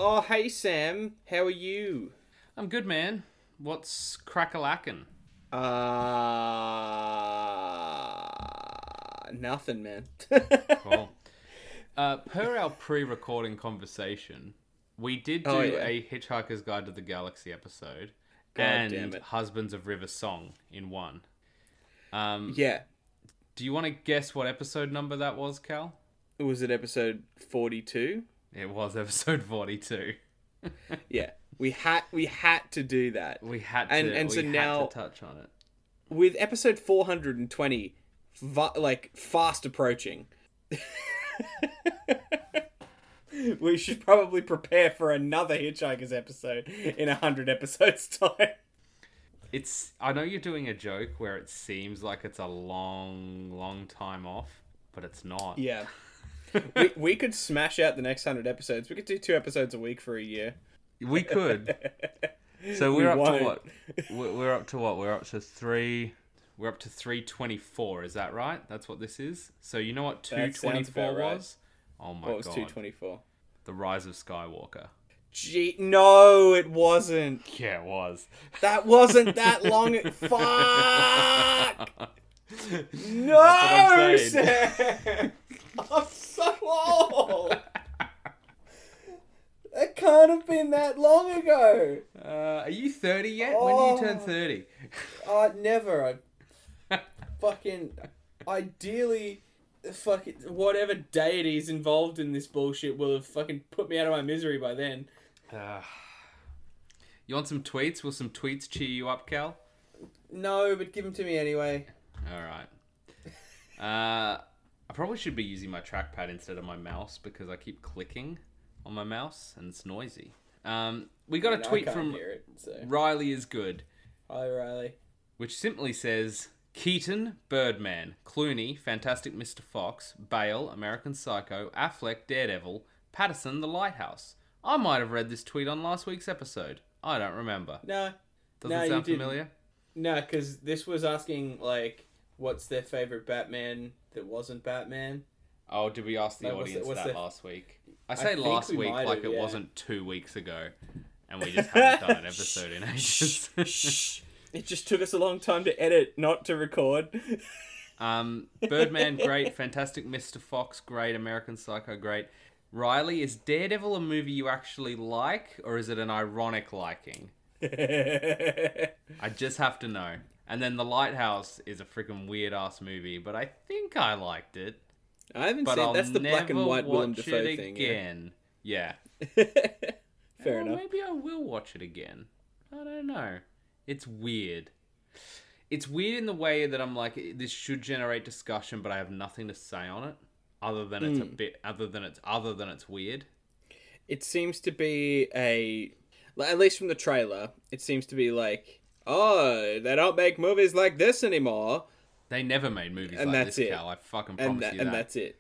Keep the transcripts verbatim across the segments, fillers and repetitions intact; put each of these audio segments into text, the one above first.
Oh, hey Sam, how are you? I'm good, man. What's crack-a-lackin'? Uh, nothing, man. Cool. Uh, per our pre-recording conversation, we did do Oh, yeah. a Hitchhiker's Guide to the Galaxy episode God and damn it. Husbands of River Song in one. Um, Yeah, do you want to guess what episode number that was, Cal? was it episode forty-two? It was episode forty-two. Yeah, we had we had to do that. We had to, And- and we so had now- to touch on it. With episode four hundred twenty, va- like, fast approaching. We should probably prepare for another Hitchhikers episode in a hundred episodes' time. It's. I know you're doing a joke where it seems like it's a long, long time off, but it's not. Yeah. we, we could smash out the next hundred episodes. We could do two episodes a week for a year. We could. So We we're up won't. to what? We're we're up to what? We're up to three. We're up to three twenty-four. Is that right? That's what this is. So you know what two That sounds twenty-four about right. was? Oh my What was god! two twenty-four? The Rise of Skywalker. Gee, no, it wasn't. Yeah, it was. That wasn't that long. Fuck! No, I'm saying. Sam! I'm so old. That can't have been that long ago. Uh, are you thirty yet? When do you turn Oh. thirty? Uh, never. I fucking ideally, fucking whatever deities involved in this bullshit will have fucking put me out of my misery by then. Uh, you want some tweets? Will some tweets cheer you up, Cal? No, but give them to me anyway. All right. Uh, I probably should be using my trackpad instead of my mouse because I keep clicking on my mouse and it's noisy. Um, we got a And I tweet can't from hear it, so. Riley is good, Hi, Riley. which simply says Keaton, Birdman, Clooney, Fantastic Mister Fox, Bale, American Psycho, Affleck, Daredevil, Patterson, The Lighthouse. I might have read this tweet on last week's episode. I don't remember. No, Doesn't No, you sound didn't. familiar? no, because this was asking like, what's their favorite Batman that wasn't Batman? Oh, did we ask the Like, what's audience the- what's that the- last week? I say think last we week might like have, it yeah. wasn't two weeks ago, and we just haven't done an episode in Shh, ages. shh. It just took us a long time to edit, not to record. um, Birdman, great. Fantastic Mister Fox, great. American Psycho, great. Riley, is Daredevil a movie you actually like, or is it an ironic liking? I just have to know. And then The Lighthouse is a freaking weird ass movie, but I think I liked it. I haven't But seen. I'll That's the never black and white Willem watch Dafoe it thing. again. Yeah. Yeah. Fair Well, enough. Maybe I will watch it again. I don't know. It's weird. It's weird in the way that I'm like, this should generate discussion, but I have nothing to say on it, other than it's a Hmm. bit, other than it's, other than it's weird. It seems to be a, like, at least from the trailer, it seems to be like, oh, they don't make movies like this anymore, They never made movies And like that's this, it. Cal. I fucking and promise tha- you and that. that's it.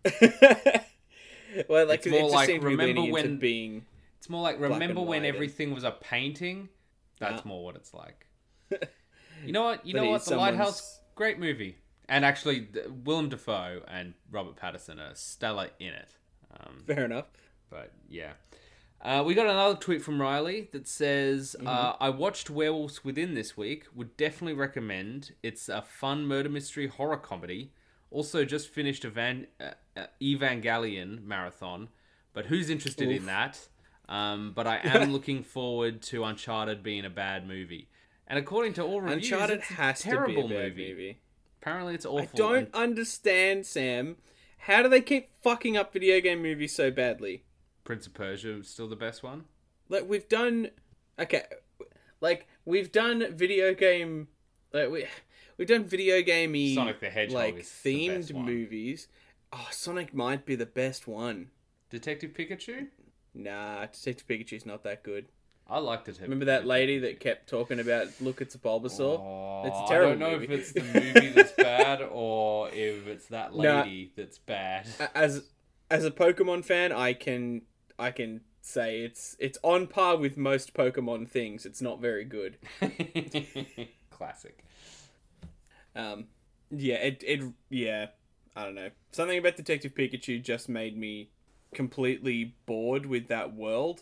Well, like It's it more just like, seemed to be remember leaning into when- being. It's more like Black remember and when white and- everything was a painting. That's Yeah. more what it's like. You know what? You That know is what? The someone's- Lighthouse, great movie. And actually, th- Willem Dafoe and Robert Pattinson are stellar in it. Um, Fair enough. But yeah. Uh, we got another tweet from Riley that says, uh, I watched Werewolves Within this week. Would definitely recommend. It's a fun murder mystery horror comedy. Also just finished Evan- uh, uh, Evangelion marathon. But who's interested Oof. in that? Um, but I am looking forward to Uncharted being a bad movie. And according to all reviews, Uncharted it's a has to be a terrible bad movie. movie. Apparently it's awful. I don't understand, Sam. How do they keep fucking up video game movies so badly? Prince of Persia is still the best one. Like we've done, okay, like we've done video game, like we we've done video gamey Sonic the Hedgehog like is the themed best one. movies. Oh, Sonic might be the best one. Detective Pikachu? Nah, Detective Pikachu's not that good. I like Detective Remember that Pikachu. lady that kept talking about look, it's a Bulbasaur? Oh, It's a terrible I don't know movie. if it's the movie that's bad or if it's that Nah. lady that's bad. As as a Pokemon fan, I can I can say it's it's on par with most Pokemon things. It's not very good. Classic. Um, yeah, it it yeah, I don't know. Something about Detective Pikachu just made me completely bored with that world.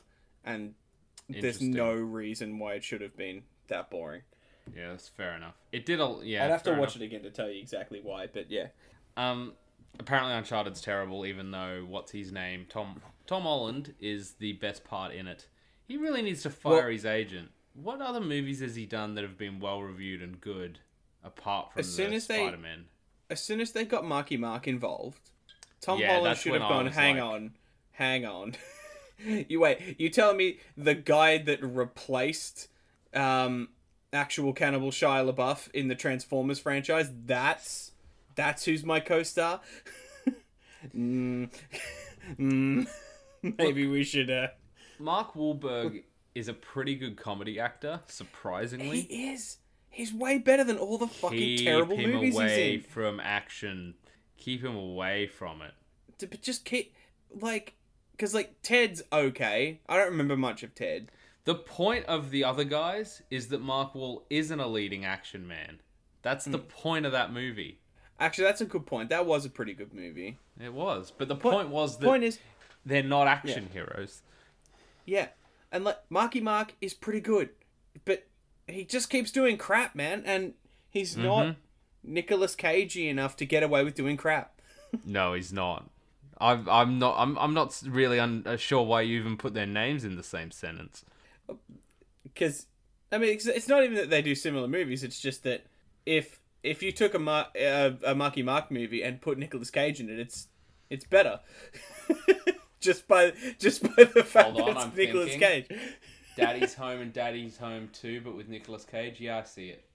and there's Interesting. no reason why it should have been that boring. Yeah, that's fair enough. It did a yeah. I'd have to fair watch enough. it again to tell you exactly why, but yeah. Um, apparently Uncharted's terrible, even though what's his name, Tom Tom Holland is the best part in it. He really needs to fire Well- his agent. What other movies has he done that have been well reviewed and good, apart from As soon the as they- Spider-Man? As soon as they got Marky Mark involved, Tom Yeah, Holland that's should when have I gone, was hang like- on, hang on. you wait, you telling me the guy that replaced um, actual Cannibal Shia LaBeouf in the Transformers franchise, that's that's who's my co-star? mm, mm, maybe we should... Uh... Mark Wahlberg is a pretty good comedy actor, surprisingly. He is. He's way better than all the fucking Keep terrible him movies away he's in. from action. Keep him away from it. D- But just keep... Like... Because, like, Ted's okay. I don't remember much of Ted. The point of the other guys is that Mark Wall isn't a leading action man. That's the point of that movie. Actually, that's a good point. That was a pretty good movie. It was. But the Point- point was that Point is... they're not action heroes. Yeah. And, like, Marky Mark is pretty good. But he just keeps doing crap, man. And he's not Nicolas Cagey enough to get away with doing crap. No, he's not. I'm, I'm not. I'm. I'm not really un, uh, sure why you even put their names in the same sentence. Because, I mean, it's, it's not even that they do similar movies. It's just that if if you took a, Mar- uh, a Marky Mark movie and put Nicolas Cage in it, it's it's better. just by just by the fact Hold on, that it's I'm Nicolas thinking. Cage. Daddy's Home and Daddy's Home two, but with Nicolas Cage. Yeah, I see it.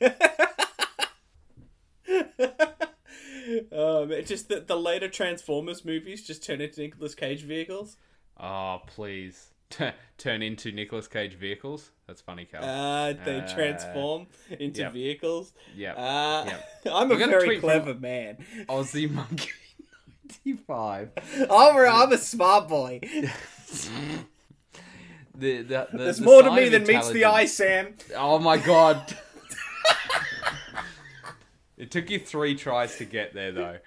um, it's just that the later Transformers movies just turn into Nicolas Cage vehicles. Oh, please. Turn into Nicolas Cage vehicles? That's funny, Cal. Uh, they Uh, transform into yep. vehicles. yeah. Uh, Yep. I'm a We got a very tweet from- clever man. Aussie Monkey ninety-five. I'm a, I'm a smart boy. The, the, the, There's the more to sign me of than meets the eye, intelligence- Sam. Oh my god. It took you three tries to get there, though.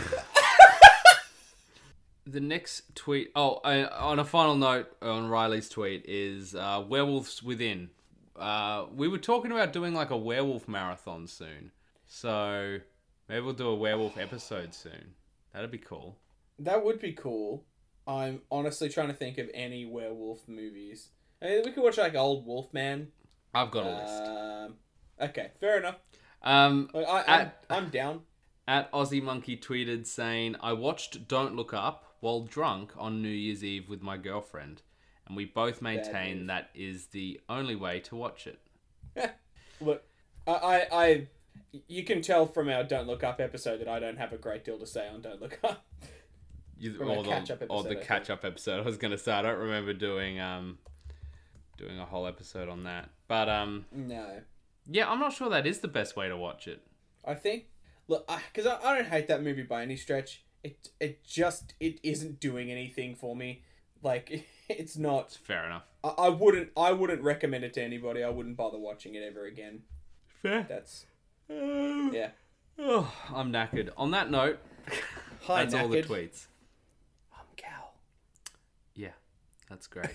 The next tweet... Oh, uh, on a final note on Riley's tweet is uh, Werewolves Within. Uh, we were talking about doing like a werewolf marathon soon. So maybe we'll do a werewolf episode soon. That'd be cool. That would be cool. I'm honestly trying to think of any werewolf movies. I mean, we could watch like old Wolfman. I've got a list. Um, okay, fair enough. Um, I, I, I'm, At- I'm down. At Aussie Monkey tweeted saying, I watched Don't Look Up while drunk on New Year's Eve with my girlfriend, and we both maintain move. that is the only way to watch it. Look, I, I, I, you can tell from our Don't Look Up episode that I don't have a great deal to say on Don't Look Up. You, From or our the, catch-up or the episode, I catch-up episode. I was going to say, I don't remember doing um doing a whole episode on that. But, um, No. yeah, I'm not sure that is the best way to watch it. I think, look, because I, I, I don't hate that movie by any stretch. It it just it isn't doing anything for me. Like it's not. It's fair enough. I, I wouldn't I wouldn't recommend it to anybody. I wouldn't bother watching it ever again. Fair. That's Oh, yeah. oh, I'm knackered. On that note, Hi, that's all the knackered. tweets. I'm Cal. Yeah, that's great.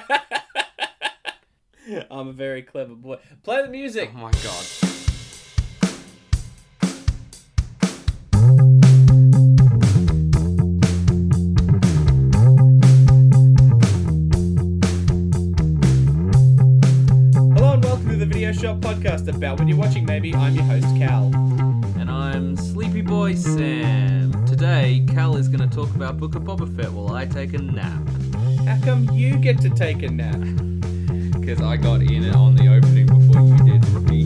I'm a very clever boy. Play the music. Oh my god. Hello and welcome to the Video Shop Podcast about when you're watching maybe. I'm your host Cal. And I'm Sleepy Boy Sam. Today, Cal is going to talk about Book of Boba Fett while I take a nap. How come you get to take a nap? Because I got in it on the opening before you did, rookie.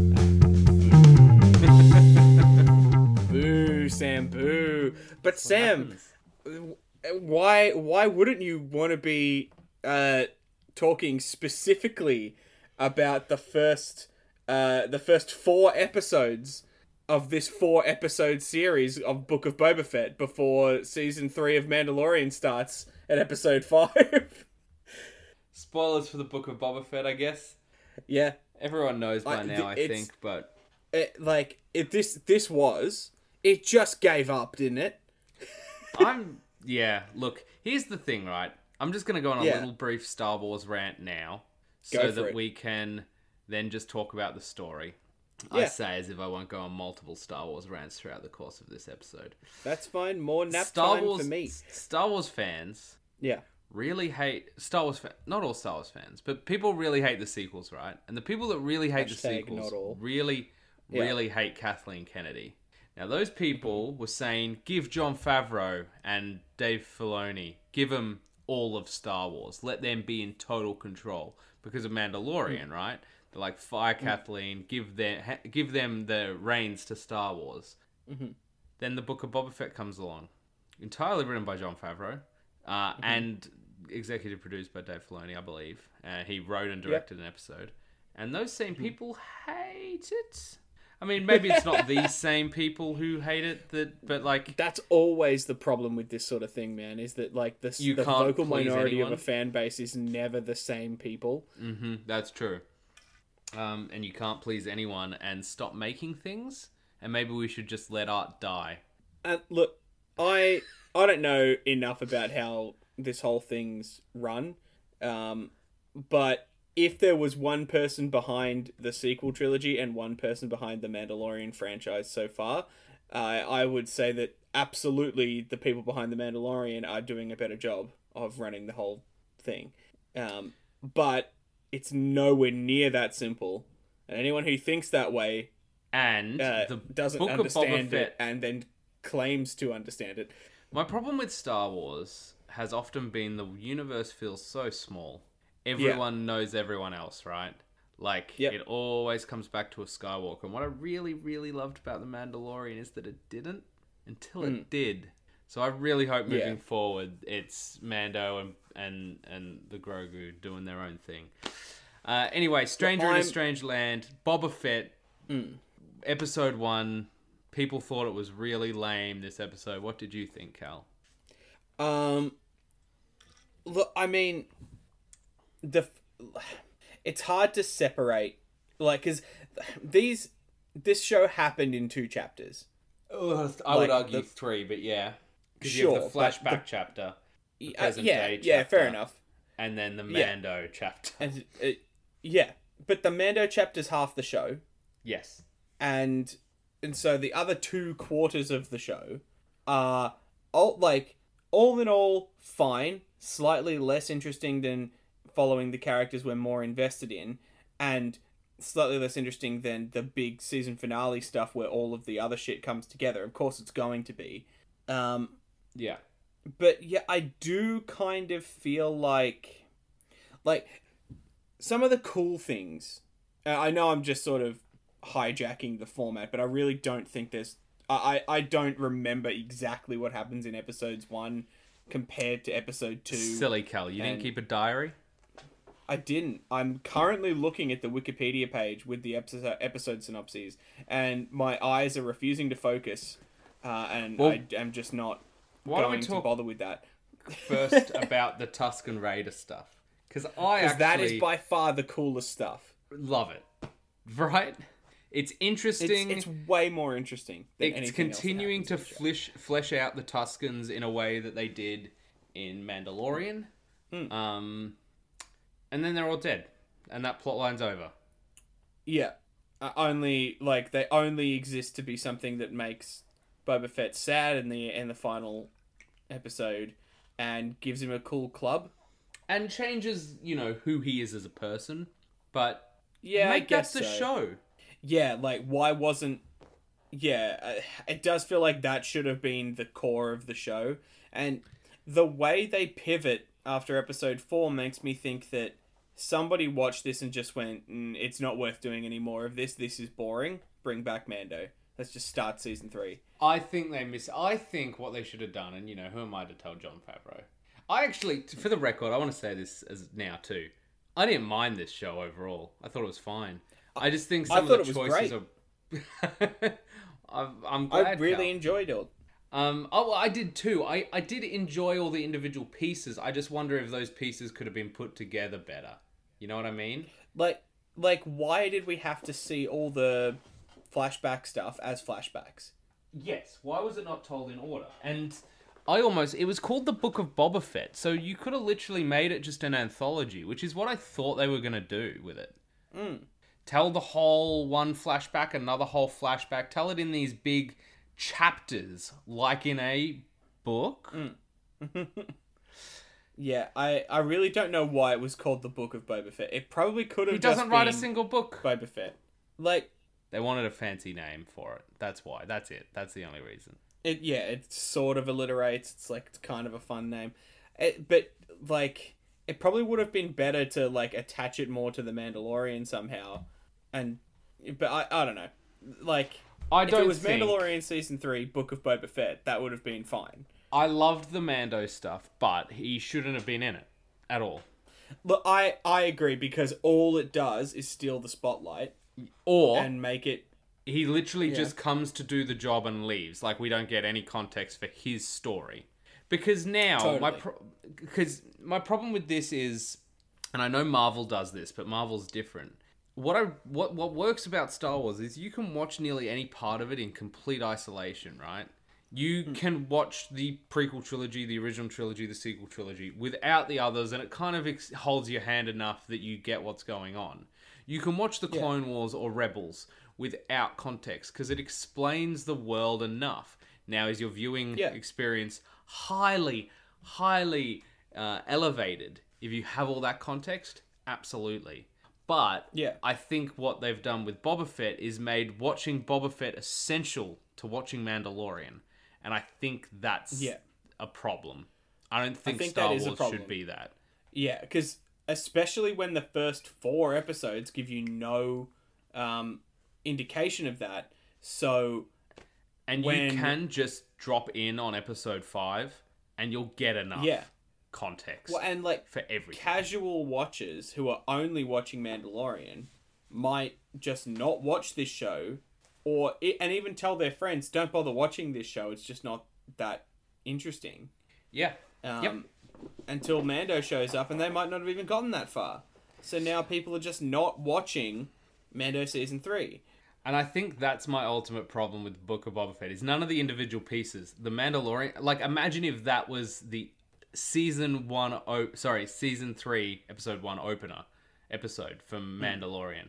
Boo, Sam, boo. But Sam, happens? why why wouldn't you want to be uh, talking specifically about the first uh, the first four episodes of this four episode series of Book of Boba Fett before season three of Mandalorian starts at episode five? Spoilers for the Book of Boba Fett, I guess. Yeah, Everyone knows by I- now, I it's- think, but it, like it, this this was it just gave up, didn't it? I'm... Yeah, look, here's the thing, right? I'm just going to go on a Yeah. little brief Star Wars rant now Go so for that it. we can then just talk about the story. Yeah. I say as if I won't go on multiple Star Wars rants throughout the course of this episode. That's fine. More nap Star time Wars, for me. Star Wars fans Yeah. really hate Star Wars fans. Not all Star Wars fans, but people really hate the sequels, right? And the people that really hate the Hashtag sequels not all. really, Yeah. really hate Kathleen Kennedy. Now, those people were saying, give Jon Favreau and Dave Filoni, give them all of Star Wars. Let them be in total control because of Mandalorian, mm. right? They're like, fire mm. Kathleen, give them, ha- give them the reins to Star Wars. Mm-hmm. Then the Book of Boba Fett comes along. Entirely written by Jon Favreau uh, mm-hmm. and executive produced by Dave Filoni, I believe. Uh, he wrote and directed yep. an episode. And those same people mm. hate it. I mean, maybe it's not these same people who hate it, that, but like... That's always the problem with this sort of thing, man, is that like the, the vocal minority anyone. of a fan base is never the same people. Mm-hmm, that's true. Um, and you can't please anyone and stop making things, and maybe we should just let art die. Uh, look, I I don't know enough about how this whole thing's run, um, but... if there was one person behind the sequel trilogy and one person behind the Mandalorian franchise so far, uh, I would say that absolutely the people behind the Mandalorian are doing a better job of running the whole thing. Um, but it's nowhere near that simple. And anyone who thinks that way and uh, the doesn't Book understand of Boba it Fett. and then claims to understand it. My problem with Star Wars has often been the universe feels so small. Everyone yeah. knows everyone else, right? Like, yep. it always comes back to a Skywalker. And what I really, really loved about The Mandalorian is that it didn't until mm. it did. So I really hope moving yeah. forward, it's Mando and, and, and the Grogu doing their own thing. Uh, anyway, Stranger well, in a Strange Land, Boba Fett, mm. episode one. People thought it was really lame, this episode. What did you think, Cal? Um, look, I mean... the it's hard to separate, like, because these this show happened in two chapters. Oh, I like, would argue the, three, but yeah, because sure, you have the flashback the, chapter, the uh, yeah, day yeah, chapter, fair enough, and then the Mando yeah. chapter. And uh, yeah, but the Mando chapter's half the show. Yes, and and so the other two quarters of the show are all like all in all fine, slightly less interesting than following the characters we're more invested in, and slightly less interesting than the big season finale stuff where all of the other shit comes together. Of course it's going to be. Um, yeah. But yeah, I do kind of feel like... Like, some of the cool things... Uh, I know I'm just sort of hijacking the format, but I really don't think there's... I, I don't remember exactly what happens in episodes one compared to episode two. Silly Cal, you and... didn't keep a diary? I didn't. I'm currently looking at the Wikipedia page with the episode, episode synopses, and my eyes are refusing to focus, uh, and well, I am just not going to bother with that. First about the Tusken Raider stuff, because I actually... that is by far the coolest stuff. Love it. Right? It's interesting. It's, it's way more interesting than it's anything continuing else that to flesh, flesh out the Tuskens in a way that they did in Mandalorian. Mm. Um... And then they're all dead. And that plot line's over. Yeah. Uh, only, like, they only exist to be something that makes Boba Fett sad in the in the final episode and gives him a cool club. And changes, you know, who he is as a person. But yeah, make I guess that the so. show. Yeah, like, why wasn't... Yeah, uh, it does feel like that should have been the core of the show. And the way they pivot after episode four makes me think that somebody watched this and just went, mm, it's not worth doing any more of this. This is boring. Bring back Mando. Let's just start season three. I think they miss... I think what they should have done, and, you know, who am I to tell Jon Favreau? I actually, for the record, I want to say this as now, too. I didn't mind this show overall. I thought it was fine. I just think some I of thought the it was choices great. are... I'm, I'm glad, I really Cal. enjoyed it. Um, oh, well, I did too. I, I did enjoy all the individual pieces. I just wonder if those pieces could have been put together better. You know what I mean? Like, like, why did we have to see all the flashback stuff as flashbacks? Yes. Why was it not told in order? And I almost... It was called The Book of Boba Fett, so you could have literally made it just an anthology, which is what I thought they were going to do with it. Mm. Tell the whole one flashback, another whole flashback. Tell it in these big chapters, like in a book. Mm. Yeah, I, I really don't know why it was called The Book of Boba Fett. It probably could have He doesn't just write a been single book. Boba Fett. Like, They wanted a fancy name for it. That's why. That's it. That's the only reason. it yeah, it sort of alliterates. It's like it's kind of a fun name. It, but like it probably would have been better to like attach it more to the Mandalorian somehow. And but I I don't know. Like I if don't it was think... Mandalorian season three, Book of Boba Fett, that would have been fine. I loved the Mando stuff, but he shouldn't have been in it at all. Look, I I agree because all it does is steal the spotlight Or and make it he literally Yeah. just comes to do the job and leaves. Like, we don't get any context for his story. Because now, Totally. my pro- because my problem with this is, and I know Marvel does this, but Marvel's different. What I what what works about Star Wars is you can watch nearly any part of it in complete isolation, right? You Hmm. can watch the prequel trilogy, the original trilogy, the sequel trilogy without the others, and it kind of ex- holds your hand enough that you get what's going on. You can watch the Yeah. Clone Wars or Rebels without context because it explains the world enough. Now, is your viewing Yeah. experience highly, highly uh, elevated if you have all that context? Absolutely. But Yeah. I think what they've done with Boba Fett is made watching Boba Fett essential to watching Mandalorian. And I think that's Yeah. a problem. I don't think, think Star that is a Wars problem. should be that. Yeah, because especially when the first four episodes give you no um, indication of that. So, And when- you can just drop in on episode five and you'll get enough Yeah. context well, and like for everything. casual watchers who are only watching Mandalorian might just not watch this show, or and even tell their friends, "Don't bother watching this show. It's just not that interesting." yeah. Um, Yep. Until Mando shows up, and they might not have even gotten that far. So now people are just not watching Mando season three. And I think that's my ultimate problem with the Book of Boba Fett is none of the individual pieces. The Mandalorian, like imagine if that was the season one, oh, sorry, season three, episode one opener episode from Mandalorian.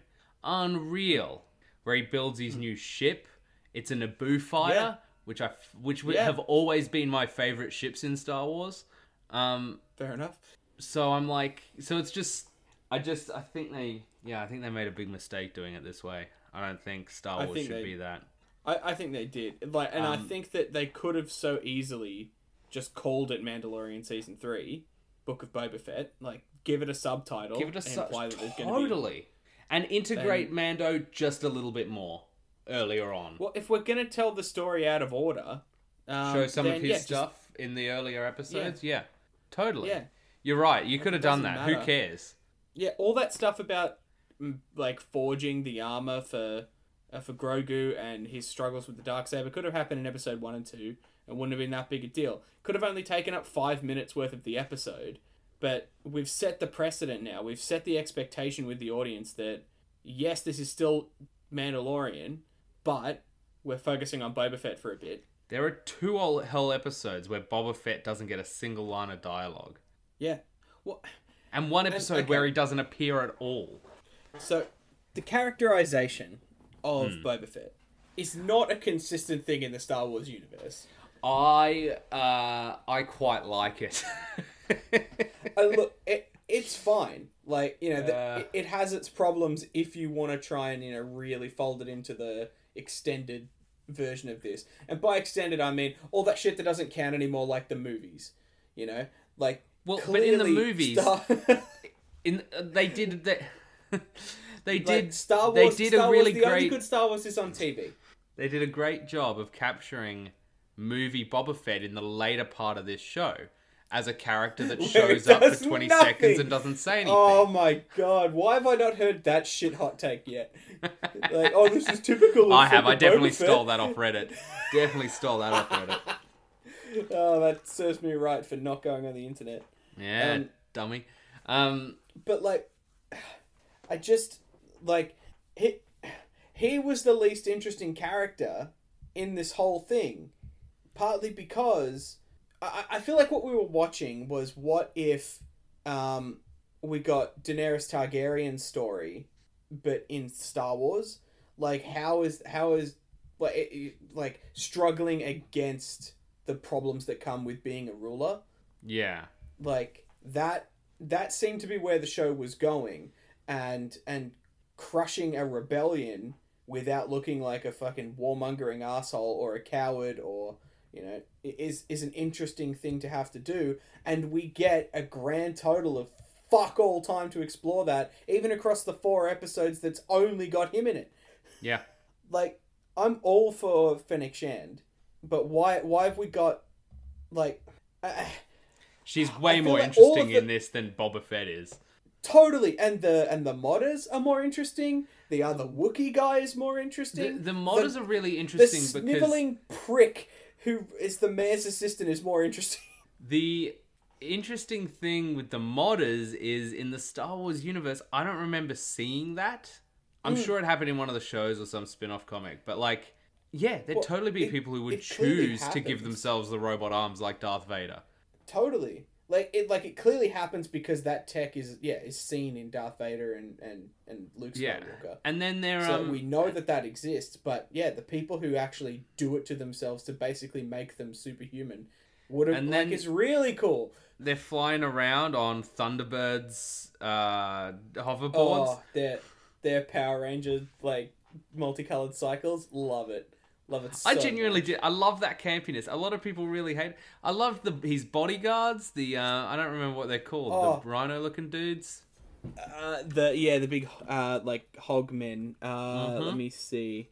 Unreal, where he builds his new ship. It's a Naboo fighter, Yeah. which I, which would Yeah. have always been my favorite ships in Star Wars. Um, Fair enough. so I'm like, so it's just, I just, I think they, yeah, I think they made a big mistake doing it this way. I don't think Star I Wars think should they- be that. I, I think they did. Like, and I Um, think that they could have so easily just called it Mandalorian season three, Book of Boba Fett. Like, give it a subtitle. Give it a and su- imply that there's gonna be- totally, and integrate Mando just a little bit more earlier on. Well, if we're gonna tell the story out of order, um, Show some then, of his yeah, just- stuff in the earlier episodes. Yeah, totally. Yeah. You're right. You could have done doesn't that. Who matter. cares? Yeah, all that stuff about mm, like forging the armor for uh, for Grogu and his struggles with the Darksaber could have happened in episode one and two, and wouldn't have been that big a deal. Could have only taken up five minutes worth of the episode, but we've set the precedent now. We've set the expectation with the audience that yes, this is still Mandalorian, but we're focusing on Boba Fett for a bit. There are two whole whole episodes where Boba Fett doesn't get a single line of dialogue, Yeah. Well, and one episode okay. where he doesn't appear at all. so the characterization of Hmm. Boba Fett is not a consistent thing in the Star Wars universe. I uh, I quite like it. Uh, look, it, it's fine. Like, you know, the, Yeah. it, it has its problems if you want to try and, you know, really fold it into the extended version of this. And by extended, I mean all that shit that doesn't count anymore, like the movies. You know? Like, Well, but in the clearly movies, Star... in uh, they did that. They did. like, Star Wars, they did Star a really Wars, the only great. good Star Wars is on T V. They did a great job of capturing movie Boba Fett in the later part of this show as a character that Where shows it up for does twenty nothing. seconds and doesn't say anything. Oh my god, why have I not heard that shit hot take yet? Like, oh, this is typical of I have. I fucking definitely Boba Fett. stole that off Reddit. Definitely stole that off Reddit. Oh, that serves me right for not going on the internet. Yeah, Um, dummy. Um, But, like, I just, like, he, he was the least interesting character in this whole thing. Partly because I, I feel like what we were watching was what if um, we got Daenerys Targaryen's story, but in Star Wars. Like, how is how is like it, it- like struggling against the problems that come with being a ruler? Yeah. Like that that seemed to be where the show was going, and and crushing a rebellion without looking like a fucking warmongering asshole or a coward, or you know, is is an interesting thing to have to do. And we get a grand total of fuck all time to explore that, even across the four episodes that's only got him in it. Yeah. Like, I'm all for Fennec Shand, but why why have we got like uh, She's I way feel more like all interesting of in the- this than Boba Fett is. totally, and the and the modders are more interesting. The other Wookiee guy is more The, interesting. the modders The- are really The interesting because sniveling prick who is the mayor's assistant is more interesting. the interesting thing with the modders is in the Star Wars universe, I don't remember seeing that. I'm Mm. sure it happened in one of the shows or some spin-off comic, but like, yeah, there'd Well, totally be it- people who would it clearly choose to give happens. themselves the robot arms like Darth Vader. Totally. Like it like it clearly happens because that tech is yeah, is seen in Darth Vader and and and Luke Yeah, Skywalker. and then there So um, we know that that exists, but yeah, the people who actually do it to themselves to basically make them superhuman would have And like then- it's really cool. they're flying around on Thunderbird's uh, hoverboards. Oh, their their Power Ranger like multicolored cycles, love it. Love it so I genuinely much. did. I love that campiness. A lot of people really hate. I loved the his bodyguards. The uh, I don't remember what they're called. Oh. The rhino-looking dudes. Uh, the yeah, the big uh like hogmen. Uh, Mhm. let me see.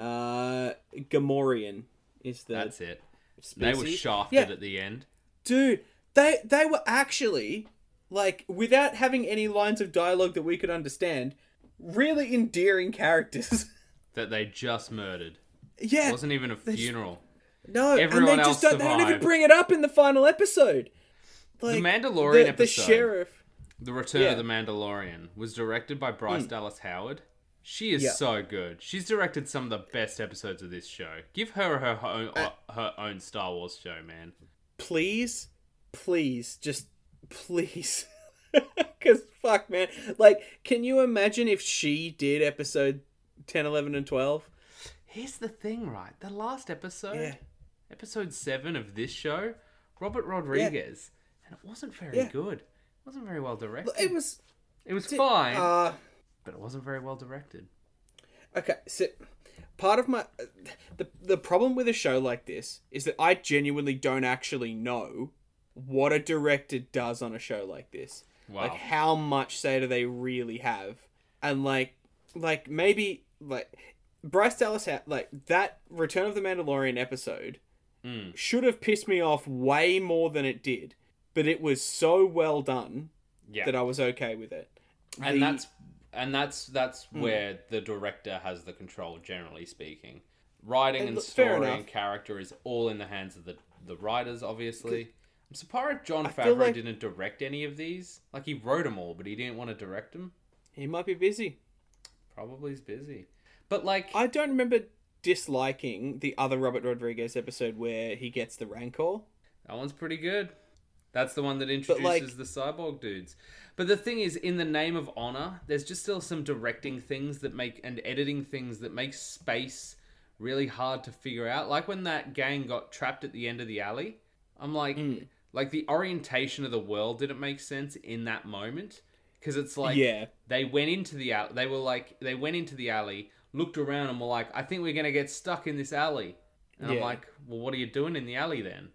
Uh, Gamorrean is the That's it. species. They were shafted Yeah. at the end. Dude, they they were actually like, without having any lines of dialogue that we could understand, really endearing characters. That they just murdered. Yeah, It wasn't even a They just- funeral. no, everyone and they else just don't, they don't even survived. bring it up in the final episode. Like, the Mandalorian the, the episode, sheriff. The Return Yeah. of the Mandalorian, was directed by Bryce Mm. Dallas Howard. She is Yeah. so good. She's directed some of the best episodes of this show. Give her her own, Uh, her own Star Wars show, man. Please, please, just please. Because, fuck, man. Like, can you imagine if she did episode ten, eleven, and twelve? Here's the thing, right? The last episode, Yeah. episode seven of this show, Robert Rodriguez, and it wasn't very Yeah. good. It wasn't very well directed. It was... It was fine, Uh, but it wasn't very well directed. okay, so part of my... The, the problem with a show like this is that I genuinely don't actually know what a director does on a show like this. Wow. Like, how much say do they really have? And, like, like maybe, like, Bryce Dallas, ha- like, that Return of the Mandalorian episode Mm. should have pissed me off way more than it did. But it was so well done Yeah. that I was okay with it. and The- that's and that's that's where the director has the control, generally speaking. Writing And and look, fair story enough. and character is all in the hands of the the writers, obviously. I'm surprised John I feel Favreau like- didn't direct any of these. Like, he wrote them all, but he didn't want to direct them. He might be busy. Probably he's busy. But like, I don't remember disliking the other Robert Rodriguez episode where he gets the Rancor. that one's pretty good. That's the one that introduces like- the cyborg dudes. But the thing is, in the name of honor, there's just still some directing things that make and editing things that make space really hard to figure out. Like when that gang got trapped at the end of the alley, I'm like, Mm. like the orientation of the world didn't make sense in that moment because it's like Yeah. they went into the alley. They were like they went into the alley, looked around, and were like, I think we're gonna get stuck in this alley. And I'm Yeah. like, well, what are you doing in the alley then?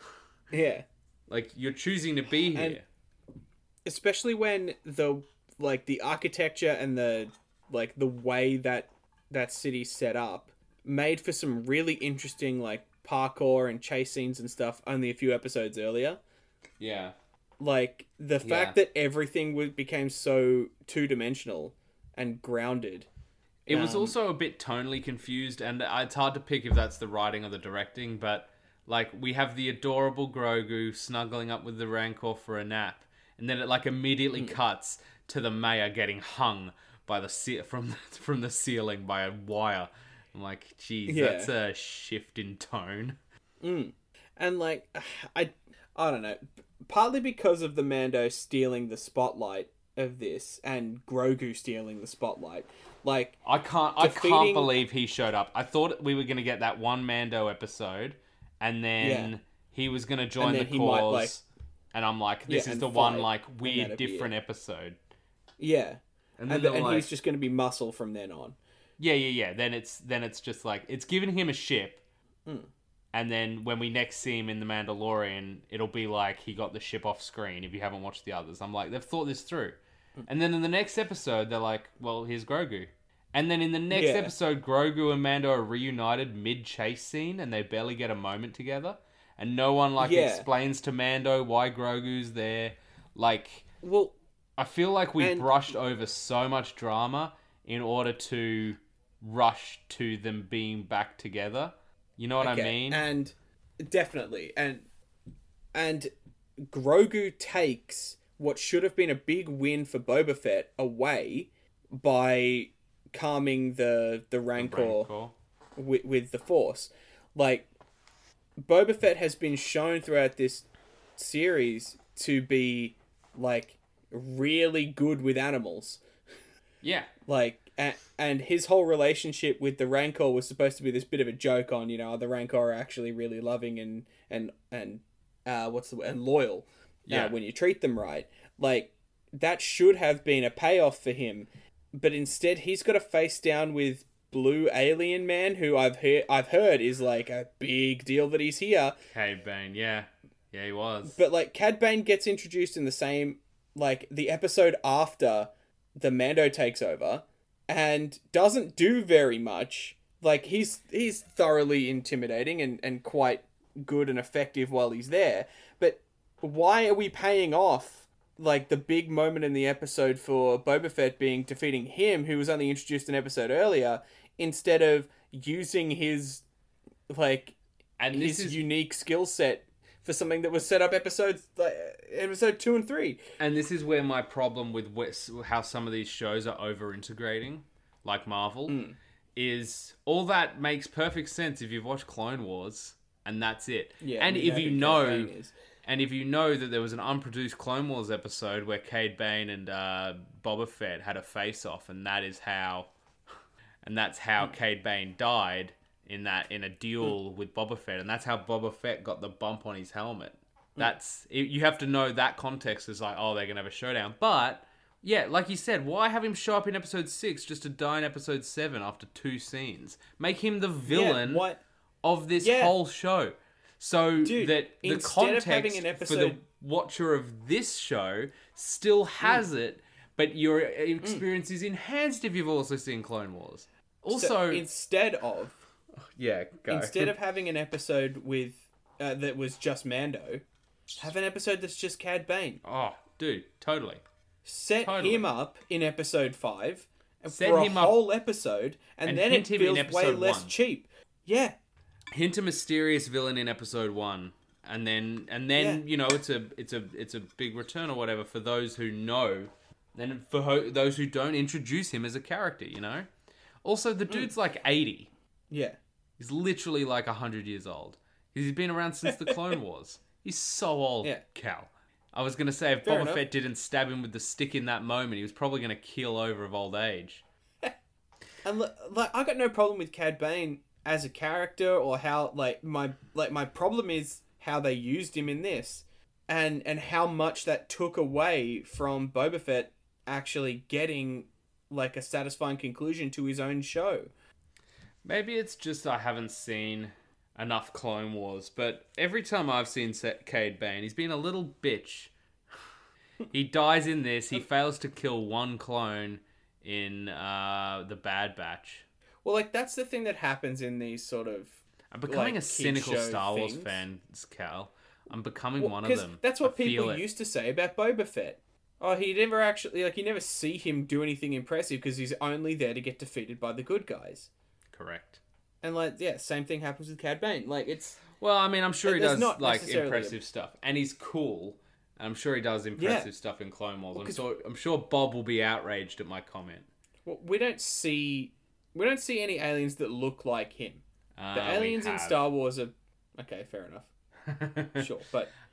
Yeah. Like, you're choosing to be here. And- Especially when the like the architecture and the like the way that that city's set up made for some really interesting like parkour and chase scenes and stuff only a few episodes earlier. Yeah. Like the fact that everything was, became so two-dimensional and grounded. It was Um, also a bit tonally confused, and it's hard to pick if that's the writing or the directing, but, like, we have the adorable Grogu snuggling up with the Rancor for a nap, and then it, like, immediately Hmm. cuts to the mayor getting hung by the ce- from, from the ceiling by a wire. I'm like, geez, Yeah. that's a shift in tone. Mm. And like I I don't know, partly because of the Mando stealing the spotlight of this and Grogu stealing the spotlight. Like, I can't. I defeating... can't believe he showed up. I thought we were going to get that one Mando episode, and then Yeah. he was going to join the he cause. might, like- And I'm like, this Yeah, is and the one fight, like and weird that'd be different it. episode. Yeah, And and, then they're and like, he's just going to be muscle from then on. yeah, yeah, yeah. Then it's then it's just like it's giving him a ship, Mm. and then when we next see him in the Mandalorian, it'll be like he got the ship off screen. If you haven't watched the others, I'm like, they've thought this through. Mm. And then in the next episode, they're like, well, here's Grogu. And then in the next Yeah. episode, Grogu and Mando are reunited mid chase scene, and they barely get a moment together. And no one like Yeah. explains to Mando why Grogu's there. Like, Well, I feel like we And- brushed over so much drama in order to rush to them being back together. You know what okay, I mean? and definitely, and and Grogu takes what should have been a big win for Boba Fett away by calming the the Rancor, Rancor. With, with the Force. Like, Boba Fett has been shown throughout this series to be like really good with animals. Yeah. Like, and, and his whole relationship with the Rancor was supposed to be this bit of a joke on, you know, the Rancor are actually really loving and and and uh, what's the word? And loyal. Yeah. Uh, when you treat them right, like that should have been a payoff for him, but instead he's got to face down with Blue Alien Man, who I've heard I've heard is like a big deal that he's here. Cade Bane, yeah. Yeah, he was. But like Cad Bane gets introduced in the same, like the episode after the Mando takes over, and doesn't do very much. Like he's he's thoroughly intimidating and, and quite good and effective while he's there. But why are we paying off like the big moment in the episode for Boba Fett being defeating him, who was only introduced an episode earlier, instead of using his like and his this is unique skill set for something that was set up episodes like episode two and three. and this is where my problem with West, how some of these shows are over integrating, like Marvel, Mm. is all that makes perfect sense if you've watched Clone Wars, and that's it. Yeah, and we if know you who Cad know, Bane is. and if you know that there was an unproduced Clone Wars episode where Cade Bane and uh, Boba Fett had a face-off, and that is how, and that's how Mm. Cade Bane died in that in a duel mm. with Boba Fett, and that's how Boba Fett got the bump on his helmet. That's it, you have to know that context is like, oh, they're gonna have a showdown. But yeah, like you said, why have him show up in episode six just to die in episode seven after two scenes? Make him the villain Yeah, what? of this Yeah. whole show, so Dude, that the instead context of having an for the episode- watcher of this show still has it, but your experience is enhanced if you've also seen Clone Wars. Also, So instead of yeah, go. instead of having an episode with uh, that was just Mando, have an episode that's just Cad Bane. oh, dude, totally. Set Totally. him up in episode five Set for a him up- whole episode, and, and then hint it him in feels way episode less one. cheap. Yeah, Hint a mysterious villain in episode one, and then and then Yeah. you know it's a it's a it's a big return or whatever for those who know. Then for ho- those who don't, introduce him as a character. You know. Also, the dude's like eighty. yeah. He's literally like a hundred years old. He's been around since the Clone Wars. He's so old, Yeah. Cal. I was gonna say if Fair Boba enough. Fett didn't stab him with the stick in that moment, he was probably gonna keel over of old age. And li- like, I got no problem with Cad Bane as a character, or how like my like my problem is how they used him in this, and and how much that took away from Boba Fett actually getting like a satisfying conclusion to his own show. Maybe it's just I haven't seen enough Clone Wars, but every time I've seen Sa- Cade Bane, he's been a little bitch. He dies in this. He fails to kill one clone in uh, the Bad Batch. Well, like that's the thing that happens in these sort of. I'm becoming like, a kid cynical show Star Wars things. fan, Cal. I'm becoming Well, one of 'cause them. that's what I feel people it. used to say about Boba Fett. Oh, he never actually like you never see him do anything impressive because he's only there to get defeated by the good guys. Correct. And like, yeah, same thing happens with Cad Bane. Like, it's Well, I mean, I'm sure he There's does not like necessarily impressive a- stuff, and he's cool. And I'm sure he does impressive stuff in Clone Wars. I'm 'cause- sure. I'm sure Bob will be outraged at my comment. well, we don't see we don't see any aliens that look like him. Uh, The we aliens in have. Star Wars are okay, fair enough, sure, but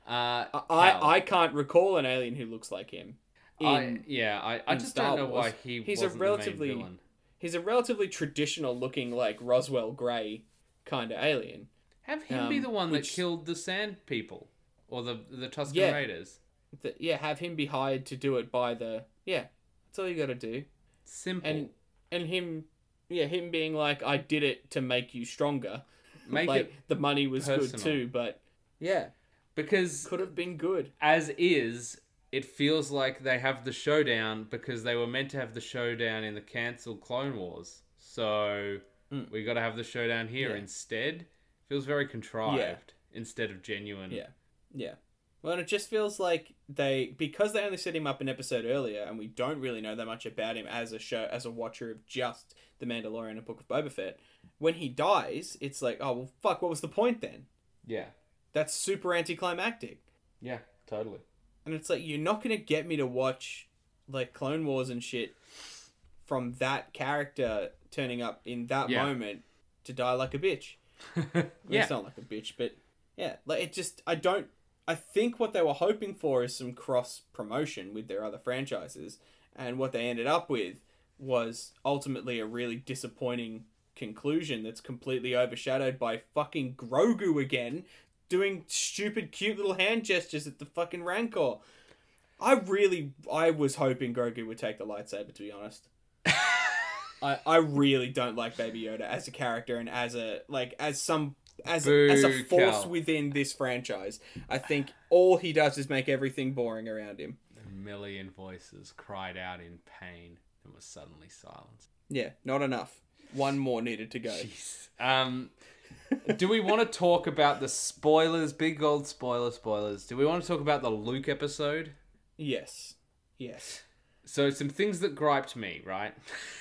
Uh, I, Cal, I I can't recall an alien who looks like him. In, I, yeah, I, I in just Star don't know Wars. why he He's a wasn't relatively- the main villain. He's a relatively traditional looking, like Roswell Grey kind of alien. Have him be Um, the one which- that killed the Sand People or the the Tusken Yeah. Raiders. That, yeah, have him be hired to do it by the yeah. That's all you got to do. Simple. And and him, yeah, him being like, I did it to make you stronger. Make like it the money was good personal. too, but yeah, because could have been good. as is, it feels like they have the showdown because they were meant to have the showdown in the cancelled Clone Wars. So Mm. we got to have the showdown here Yeah. instead. Feels very contrived Yeah. instead of genuine. Yeah, yeah. Well, and it just feels like they because they only set him up an episode earlier, and we don't really know that much about him as a show as a watcher of just The Mandalorian and Book of Boba Fett. When he dies, it's like, oh well, fuck. What was the point then? Yeah. That's super anticlimactic. Yeah, totally. And it's like, you're not going to get me to watch, like, Clone Wars and shit from that character turning up in that Yeah. moment to die like a bitch. I mean, Yeah. It's not like a bitch, but yeah. Like, it just, I don't, I think what they were hoping for is some cross-promotion with their other franchises. And what they ended up with was ultimately a really disappointing conclusion that's completely overshadowed by fucking Grogu again, doing stupid, cute little hand gestures at the fucking Rancor. I really, I was hoping Grogu would take the lightsaber, to be honest. I, I really don't like Baby Yoda as a character and as a, like, as some, as, Boo, as a force Cal. within this franchise. I think all he does is make everything boring around him. A million voices cried out in pain and was suddenly silenced. Yeah, not enough. One more needed to go. Jeez. Um, do we want to talk about the spoilers? Big old spoiler spoilers. Do we want to talk about the Luke episode? Yes. Yes. So some things that griped me, right?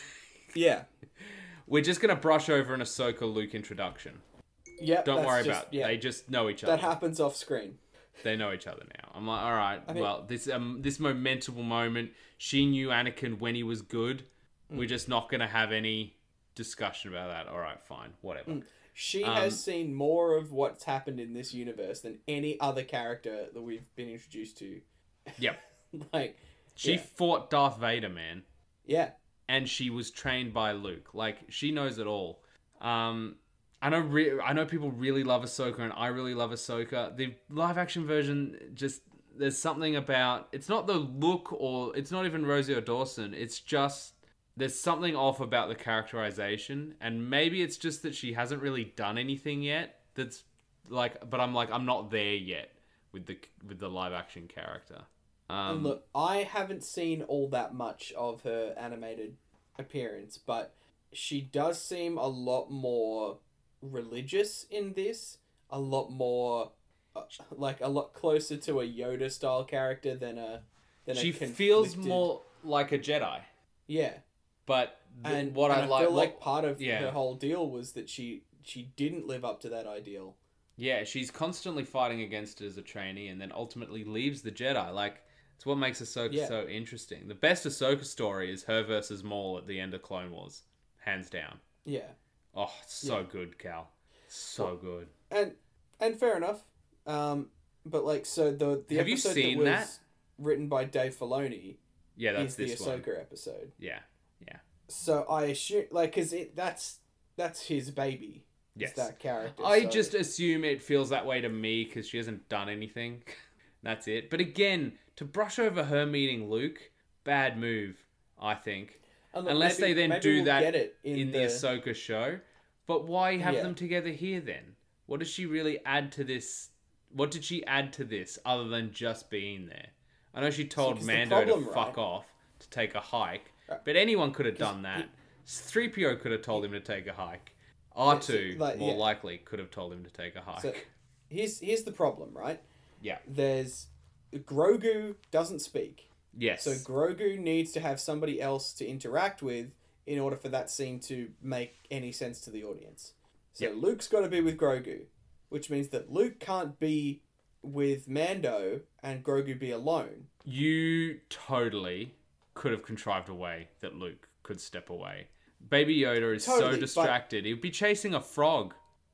Yeah. We're just going to brush over an Ahsoka Luke introduction. Yep. Don't that's worry just- about it. yeah. They just know each other. That happens off screen. They know each other now. I'm like, all right, I mean- well, this um this momentable moment, she knew Anakin when he was good. Mm. We're just not going to have any discussion about that. All right, fine, whatever. Mm. She Um, has seen more of what's happened in this universe than any other character that we've been introduced to. Yep. Like, She yeah. fought Darth Vader, man. Yeah. And she was trained by Luke. Like, she knows it all. Um, I know re- I know people really love Ahsoka, and I really love Ahsoka. The live-action version, just, there's something about... It's not the look, or... It's not even Rosie Dawson. It's just... There's something off about the characterization, and maybe it's just that she hasn't really done anything yet. That's, like... But I'm like, I'm not there yet with the with the live-action character. Um, And look, I haven't seen all that much of her animated appearance, but she does seem a lot more religious in this, a lot more, uh, like a lot closer to a Yoda style character than a. Than she a feels conflicted- more like a Jedi. Yeah, But th- and what and I I like, feel like what- part of yeah. her whole deal was that she she didn't live up to that ideal. yeah, she's constantly fighting against it as a trainee, and then ultimately leaves the Jedi. Like, it's what makes Ahsoka Yeah. so interesting. The best Ahsoka story is her versus Maul at the end of Clone Wars, hands down. Yeah, Oh, so Yeah. good, Cal. So Well, good. and and fair enough. Um, but like so the the Have you episode seen that was that? written by Dave Filoni Yeah, that's is the this one. Ahsoka episode. Yeah, yeah, So I assume, like, cause it that's that's his baby. is yes. that character. I so- just assume it feels that way to me because she hasn't done anything. That's it. But again, to brush over her meeting Luke, bad move, I think. And look, Unless maybe- they then maybe do we'll that get it in, in, the... Ahsoka show. But why have Yeah. them together here then? What does she really add to this? What did she add to this other than just being there? I know she told 'cause the Mando problem, to right? fuck off to take a hike, Right. but anyone could have 'Cause done that. he- three P O could have told him to take a hike. R two, like, more yeah. likely, could have told him to take a hike. So here's here's the problem, right? Yeah. There's Grogu doesn't speak, Yes. so Grogu needs to have somebody else to interact with in order for that scene to make any sense to the audience. So Yep. Luke's got to be with Grogu, which means that Luke can't be with Mando and Grogu be alone. You totally could have contrived a way that Luke could step away. Baby Yoda is Totally, so but- distracted. He'd be chasing a frog.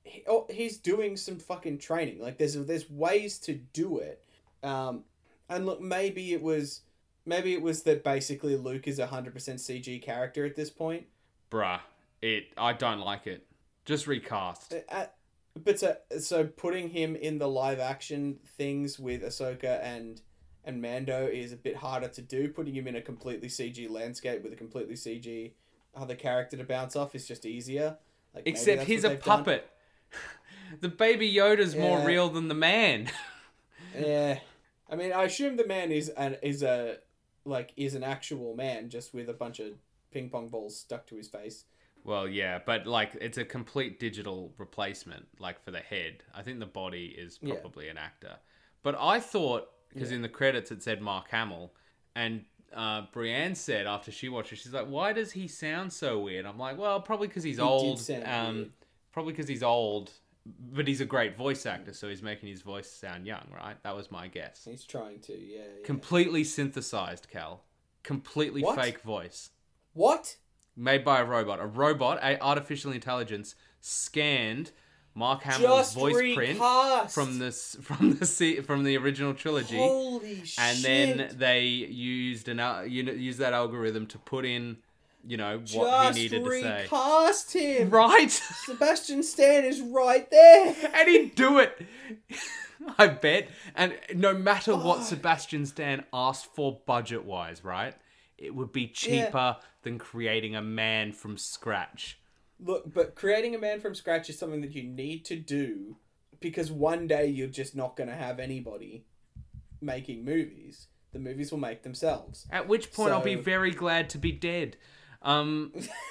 he, oh, he's doing some fucking training. Like there's there's ways to do it. Um, and look, maybe it was maybe it was that basically Luke is a hundred percent C G character at this point. Bruh, it. I don't like it. Just recast. Uh, but so so putting him in the live action things with Ahsoka and and Mando is a bit harder to do. Putting him in a completely C G landscape with a completely C G other character to bounce off is just easier. Like, except he's a puppet. The baby Yoda's yeah. more real than the man. Yeah, I mean, I assume the man is an is a like is an actual man, just with a bunch of ping pong balls stuck to his face. Well, yeah, but like it's a complete digital replacement, like for the head. I think the body is probably yeah. an actor. But I thought, because yeah. in the credits it said Mark Hamill, and uh, Brienne said after she watched it, she's like, "Why does he sound so weird?" I'm like, "Well, probably because he's he old. Um, probably because he's old." But he's a great voice actor, so he's making his voice sound young, right? That was my guess. He's trying to, yeah. yeah. Completely synthesized, Cal. Completely what? Fake voice. What? Made by a robot. A robot, a artificial intelligence, scanned Mark Hamill's Just voice recast. print from this from the from the original trilogy. Holy shit! And then they used an you know, used that algorithm to put in. You know, what Just he needed to say. Just recast him! Right? Sebastian Stan is right there! And he'd do it! I bet. And no matter oh. what Sebastian Stan asked for budget-wise, right? It would be cheaper yeah. than creating a man from scratch. Look, but creating a man from scratch is something that you need to do because one day you're just not going to have anybody making movies. The movies will make themselves. At which point so... I'll be very glad to be dead. Um,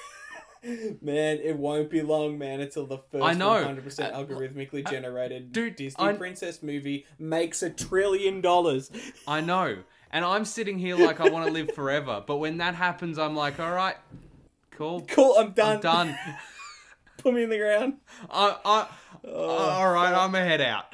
man, it won't be long, man, until the first I know. one hundred percent algorithmically uh, generated dude, Disney I... princess movie makes a trillion dollars. I know. And I'm sitting here like I want to live forever. But when that happens, I'm like, all right, cool. Cool, I'm done. I'm done. Put me in the ground. I, I, oh, all right, fuck. I'm a head out.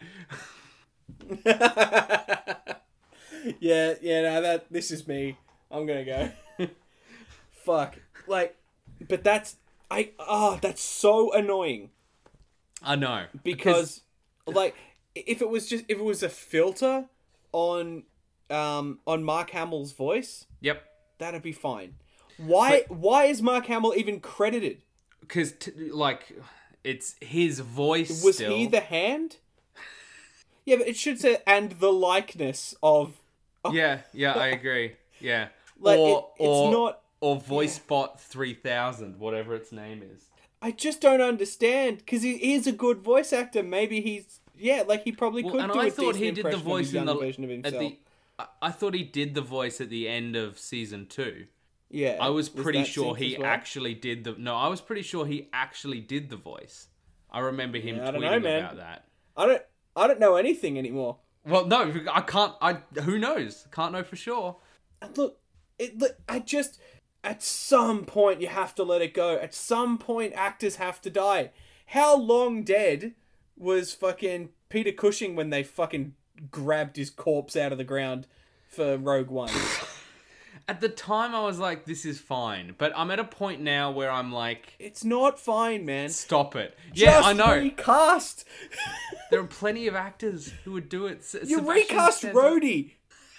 yeah, yeah, no, that, this is me. I'm going to go. Fuck. Like, but that's, I, ah, oh, that's so annoying. I know. Because, because, like, if it was just, if it was a filter on, um, on Mark Hamill's voice. Yep. That'd be fine. Why, but, why is Mark Hamill even credited? Because, t- like, it's his voice Was still. he the hand? Yeah, but it should say, and the likeness of... Oh. Yeah, yeah, I agree. Yeah. Like, or, it, it's or, not... Or VoiceBot three thousand, whatever its name is. I just don't understand, because he is a good voice actor. Maybe he's... Yeah, like, he probably well, could and do I a thought decent he did the voice in the version of himself. At the, I, I thought he did the voice at the end of season two. Yeah. I was pretty was sure he well? actually did the... No, I was pretty sure he actually did the voice. I remember him yeah, I don't tweeting know, man. about that. I don't I don't know anything anymore. Well, no, I can't... I Who knows? Can't know for sure. And look, it, look, I just... At some point, you have to let it go. At some point, actors have to die. How long dead was fucking Peter Cushing when they fucking grabbed his corpse out of the ground for Rogue One? At the time, I was like, this is fine. But I'm at a point now where I'm like... It's not fine, man. Stop it. Just yeah, I know. recast. There are plenty of actors who would do it. S- you Sebastian recast Stan- Rhodey.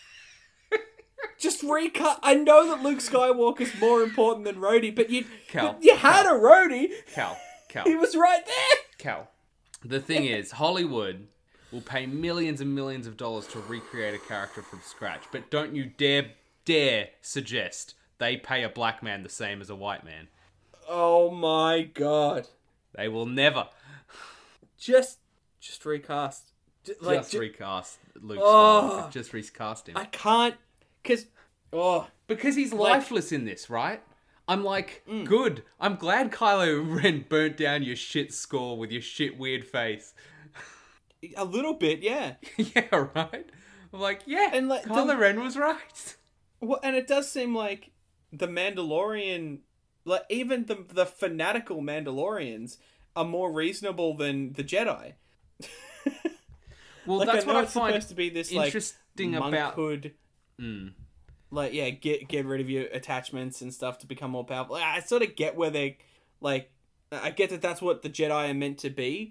Just recast. I know that Luke Skywalker's more important than Rhodey, but you Cal, but you had Cal, a Rhodey. Cal, Cal. He was right there. Cal. The thing is, Hollywood will pay millions and millions of dollars to recreate a character from scratch, but don't you dare, dare suggest they pay a black man the same as a white man. Oh my god. They will never. Just, just recast. Just, like, just ju- recast Luke oh, Skywalker. Just recast him. I can't, cause, oh. Because he's like, lifeless in this, right? I'm like, mm. good. I'm glad Kylo Ren burnt down your shit score with your shit weird face. A little bit, yeah. Yeah, right? I'm like, yeah, and like, Kylo the, Ren was right. Well, and it does seem like the Mandalorian, like even the the fanatical Mandalorians are more reasonable than the Jedi. Well, like, that's I what I it's find supposed to be this interesting like about. Monkhood, mm. Like, yeah, get get rid of your attachments and stuff to become more powerful. I sort of get where they, like, I get that that's what the Jedi are meant to be,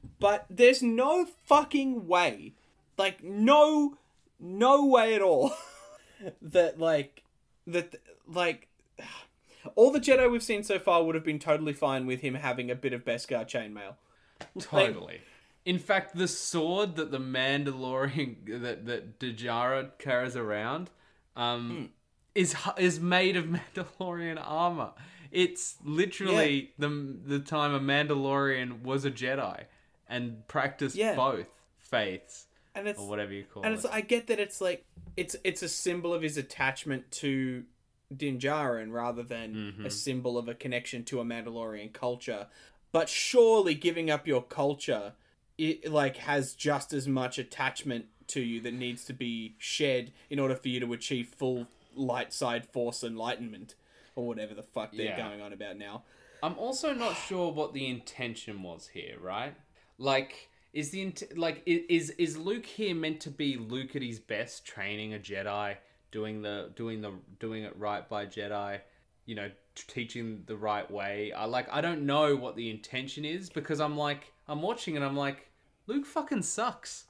But there's no fucking way, like, no, no way at all that, like, that, like, all the Jedi we've seen so far would have been totally fine with him having a bit of Beskar chainmail. Totally. Like, in fact, the sword that the Mandalorian, that, that Dajara carries around, um, hmm. is is made of Mandalorian armor. It's literally yeah. the the time a Mandalorian was a Jedi and practiced yeah. both faiths, and it's, or whatever you call and it. And it's I get that it's like it's it's a symbol of his attachment to Din Djarin rather than mm-hmm. a symbol of a connection to a Mandalorian culture. But surely giving up your culture, it like has just as much attachment to you that needs to be shed in order for you to achieve full light side force enlightenment, or whatever the fuck they're yeah. going on about now. I'm also not sure what the intention was here, right? Like, is the int- like is is Luke here meant to be Luke at his best, training a Jedi, doing the doing the doing it right by Jedi, you know, teaching the right way? I like I don't know what the intention is, because I'm like I'm watching and I'm like, Luke fucking sucks.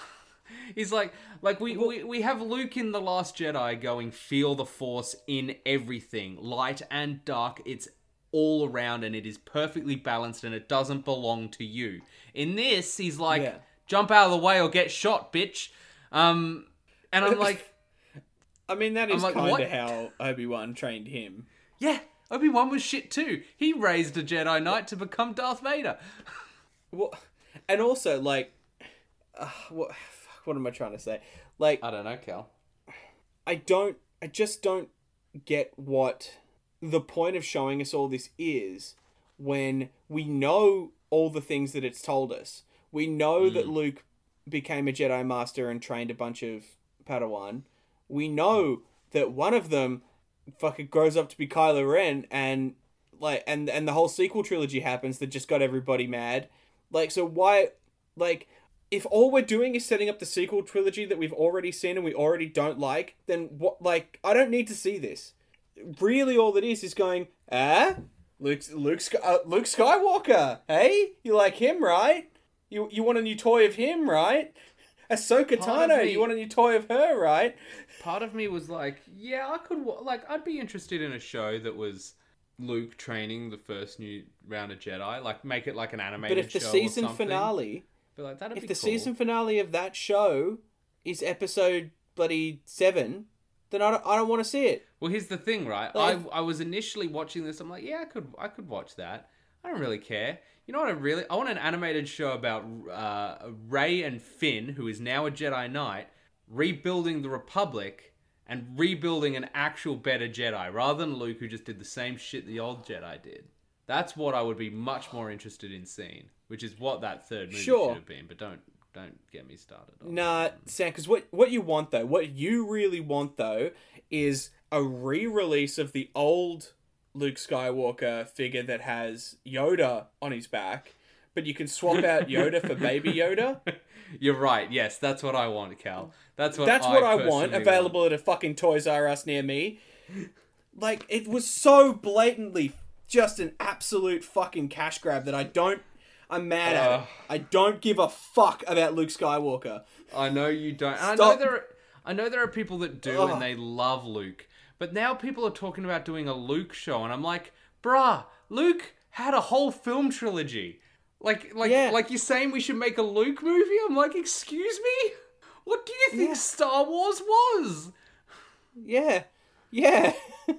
He's like like we, we we have Luke in The Last Jedi going, feel the Force in everything, light and dark, it's all around and it is perfectly balanced and it doesn't belong to you. In this, he's like, yeah. jump out of the way or get shot, bitch. Um, and I'm like, I mean, that is like, kind of how Obi-Wan trained him. Yeah, Obi-Wan was shit too. He raised a Jedi Knight to become Darth Vader. Well, and also, like, uh, what, what am I trying to say? Like, I don't know, Cal. I don't, I just don't get what the point of showing us all this is, when we know all the things that it's told us. We know mm. that Luke became a Jedi Master and trained a bunch of Padawan. We know that one of them fucking grows up to be Kylo Ren, and like, and and the whole sequel trilogy happens that just got everybody mad. Like, so why, like, if all we're doing is setting up the sequel trilogy that we've already seen and we already don't like, then what? Like, I don't need to see this. Really, all it is is going, ah, Luke, Luke, uh, Luke Skywalker. Hey, you like him, right? You you want a new toy of him, right? Ahsoka Tano, you want a new toy of her, right? Part of me was like, yeah, I could, like, I'd be interested in a show that was Luke training the first new round of Jedi, like make it like an animated show. But if the show season finale, but like that'd if be the cool. season finale of that show is episode bloody seven, then I don't, I don't want to see it. Well, here's the thing, right? Like, I I was initially watching this. I'm like, yeah, I could I could watch that. I don't really care. You know what I really... I want an animated show about uh, Rey and Finn, who is now a Jedi Knight, rebuilding the Republic and rebuilding an actual better Jedi, rather than Luke, who just did the same shit the old Jedi did. That's what I would be much more interested in seeing, which is what that third movie sure. should have been. But don't don't get me started on Nah, Sam, because what, what you want, though, what you really want, though, is a re-release of the old Luke Skywalker figure that has Yoda on his back, but you can swap out Yoda for Baby Yoda. You're right. Yes, that's what I want, Cal. That's what That's I what I want. Available want. at a fucking Toys R Us near me. Like, it was so blatantly just an absolute fucking cash grab that I don't... I'm mad uh, at it. I don't give a fuck about Luke Skywalker. I know you don't. And I know there are, I know there are people that do, Ugh. and they love Luke. But now people are talking about doing a Luke show, and I'm like, bruh, Luke had a whole film trilogy. Like, like, yeah. like you're saying we should make a Luke movie? I'm like, excuse me? What do you think yeah. Star Wars was? Yeah. Yeah.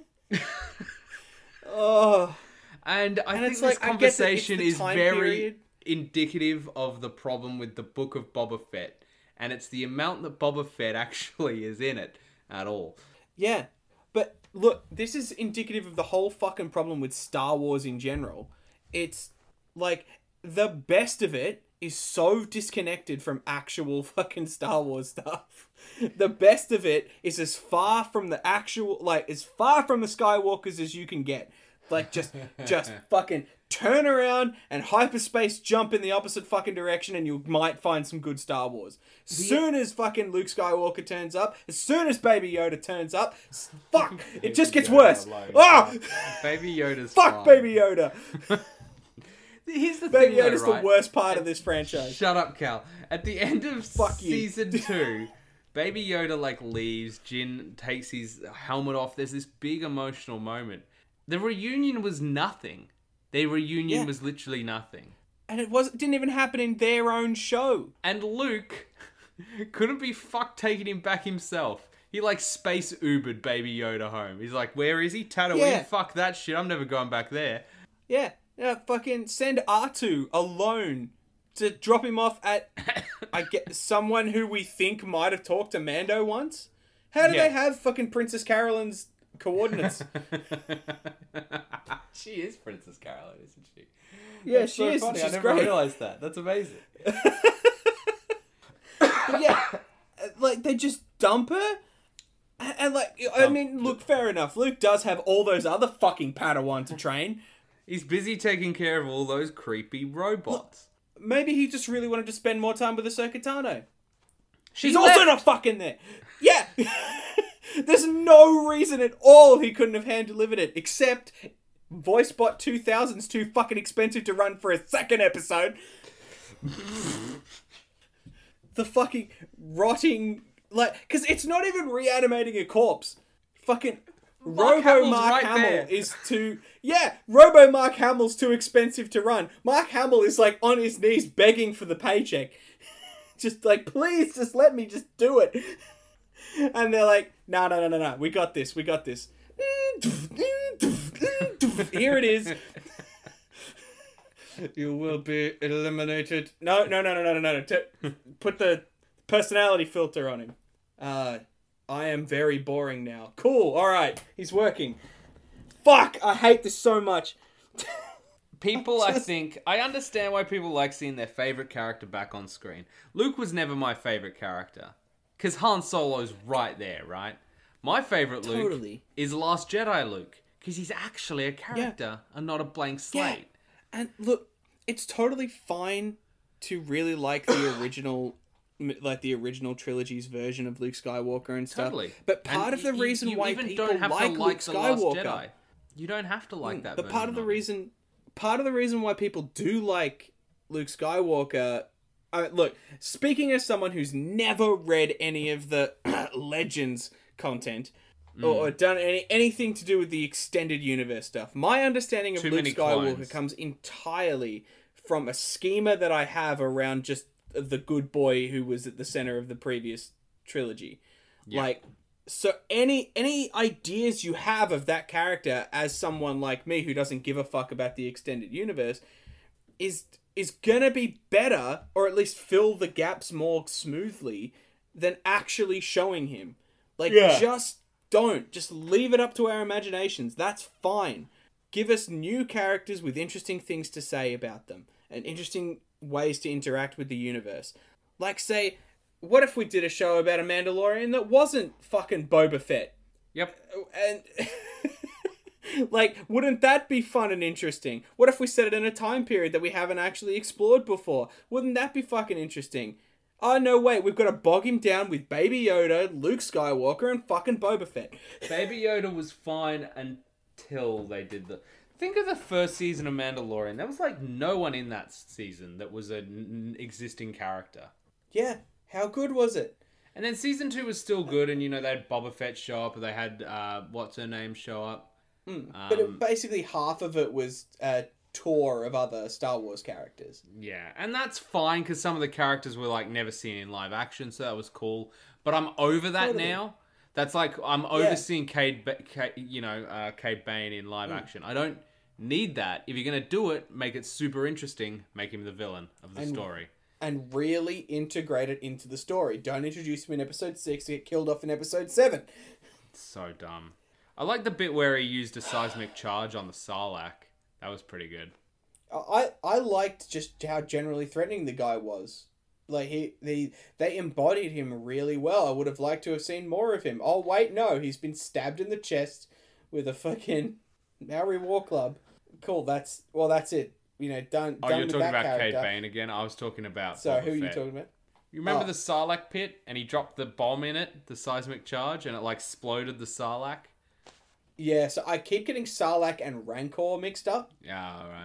Oh. And I and think it's this like, conversation is very period. indicative of the problem with the Book of Boba Fett. And it's the amount that Boba Fett actually is in it at all. Yeah. But look, this is indicative of the whole fucking problem with Star Wars in general. It's like the best of it is so disconnected from actual fucking Star Wars stuff. The best of it is as far from the actual, like, as far from the Skywalkers as you can get. Like, just, just fucking turn around and hyperspace jump in the opposite fucking direction and you might find some good Star Wars. As soon as fucking Luke Skywalker turns up, as soon as Baby Yoda turns up, fuck, it just gets worse. Oh! Baby Yoda's Fuck fine. Baby Yoda. Here's the Baby thing, Yoda's though, right? the worst part of this franchise. Shut up, Cal. At the end of Fuck you. season two, Baby Yoda like leaves. Jin takes his helmet off. There's this big emotional moment. The reunion was nothing. Their reunion Yeah. was literally nothing. And it was didn't even happen in their own show. And Luke couldn't be fucked taking him back himself. He like space Ubered Baby Yoda home. He's like, where is he? Tatooine? Yeah. Fuck that shit. I'm never going back there. Yeah. Yeah, fucking send R two alone to drop him off at I get someone who we think might have talked to Mando once. How do Yeah. they have fucking Princess Carolyn's coordinates? She is Princess Caroline, isn't she? Yeah, That's she so is. funny. She's I never great. realized that. That's amazing. But yeah, like they just dump her. And, and like, I Dump. mean, look, fair enough. Luke does have all those other fucking Padawan to train. He's busy taking care of all those creepy robots. Maybe he just really wanted to spend more time with Ahsoka Tano. She's She's also not fucking there. Yeah. There's no reason at all he couldn't have hand delivered it, except VoiceBot two thousand's too fucking expensive to run for a second episode. The fucking rotting, like, because it's not even reanimating a corpse. Fucking Mark Robo Hamill's Mark right Hamill there. is too, yeah, Robo Mark Hamill's too expensive to run. Mark Hamill is like on his knees begging for the paycheck. Just like, please, just let me just do it. And they're like, no, no, no, no, no, we got this, we got this. Here it is. You will be eliminated. No, no, no, no, no, no, no. T- put the personality filter on him. Uh, I am very boring now. Cool, alright, he's working. Fuck, I hate this so much. People, I Just- think, I understand why people like seeing their favorite character back on screen. Luke was never my favorite character. Because Han Solo's right there, right? My favorite Luke Totally. is Last Jedi Luke. Because he's actually a character and not a blank slate. And look, it's totally fine to really like the original, like the original trilogy's version of Luke Skywalker and stuff. Totally. But part And of the you- reason you why even people don't have like to Luke like the Last Skywalker, Jedi. You don't have to like that. but part of the version reason, part of the reason why people do like Luke Skywalker. Uh, look, speaking as someone who's never read any of the Legends content or, or done any anything to do with the extended universe stuff, my understanding of Too Luke many Skywalker clones. comes entirely from a schema that I have around just the good boy who was at the center of the previous trilogy. Yeah. Like, so any any ideas you have of that character as someone like me who doesn't give a fuck about the extended universe is is gonna be better, or at least fill the gaps more smoothly than actually showing him. Like, Yeah. just don't. Just leave it up to our imaginations. That's fine. Give us new characters with interesting things to say about them and interesting ways to interact with the universe. Like, say, what if we did a show about a Mandalorian that wasn't fucking Boba Fett? Yep. And like, wouldn't that be fun and interesting? What if we set it in a time period that we haven't actually explored before? Wouldn't that be fucking interesting? Oh, no, wait, we've got to bog him down with Baby Yoda, Luke Skywalker, and fucking Boba Fett. Baby Yoda was fine until they did the... Think of the first season of Mandalorian. There was like no one in that season that was an existing character. Yeah, how good was it? And then season two was still good, and you know, they had Boba Fett show up, they had, uh, what's her name show up. Mm. But Um, it, basically half of it was a tour of other Star Wars characters. Yeah, and that's fine because some of the characters were like never seen in live action, so that was cool. But I'm over that Totally. now. That's like I'm overseeing Cade, ba- Cade, you know, uh, Cade Bane in live action. I don't need that. If you're gonna do it, make it super interesting. Make him the villain of the And- story. And really integrate it into the story. Don't introduce him in episode six to get killed off in episode seven. It's so dumb. I like the bit where he used a seismic charge on the Sarlacc. That was pretty good. I I liked just how generally threatening the guy was. Like he they they embodied him really well. I would have liked to have seen more of him. Oh wait, no, he's been stabbed in the chest with a fucking Maori War Club. Cool, that's well that's it. You know, done Oh, done you're with talking that about character. Cade Bane again? I was talking about So Boba who are you Fett. talking about? You remember Oh. the Sarlacc pit, and he dropped the bomb in it, the seismic charge, and it like exploded the Sarlacc? Yeah, so I keep getting Sarlacc and Rancor mixed up. Yeah, alright.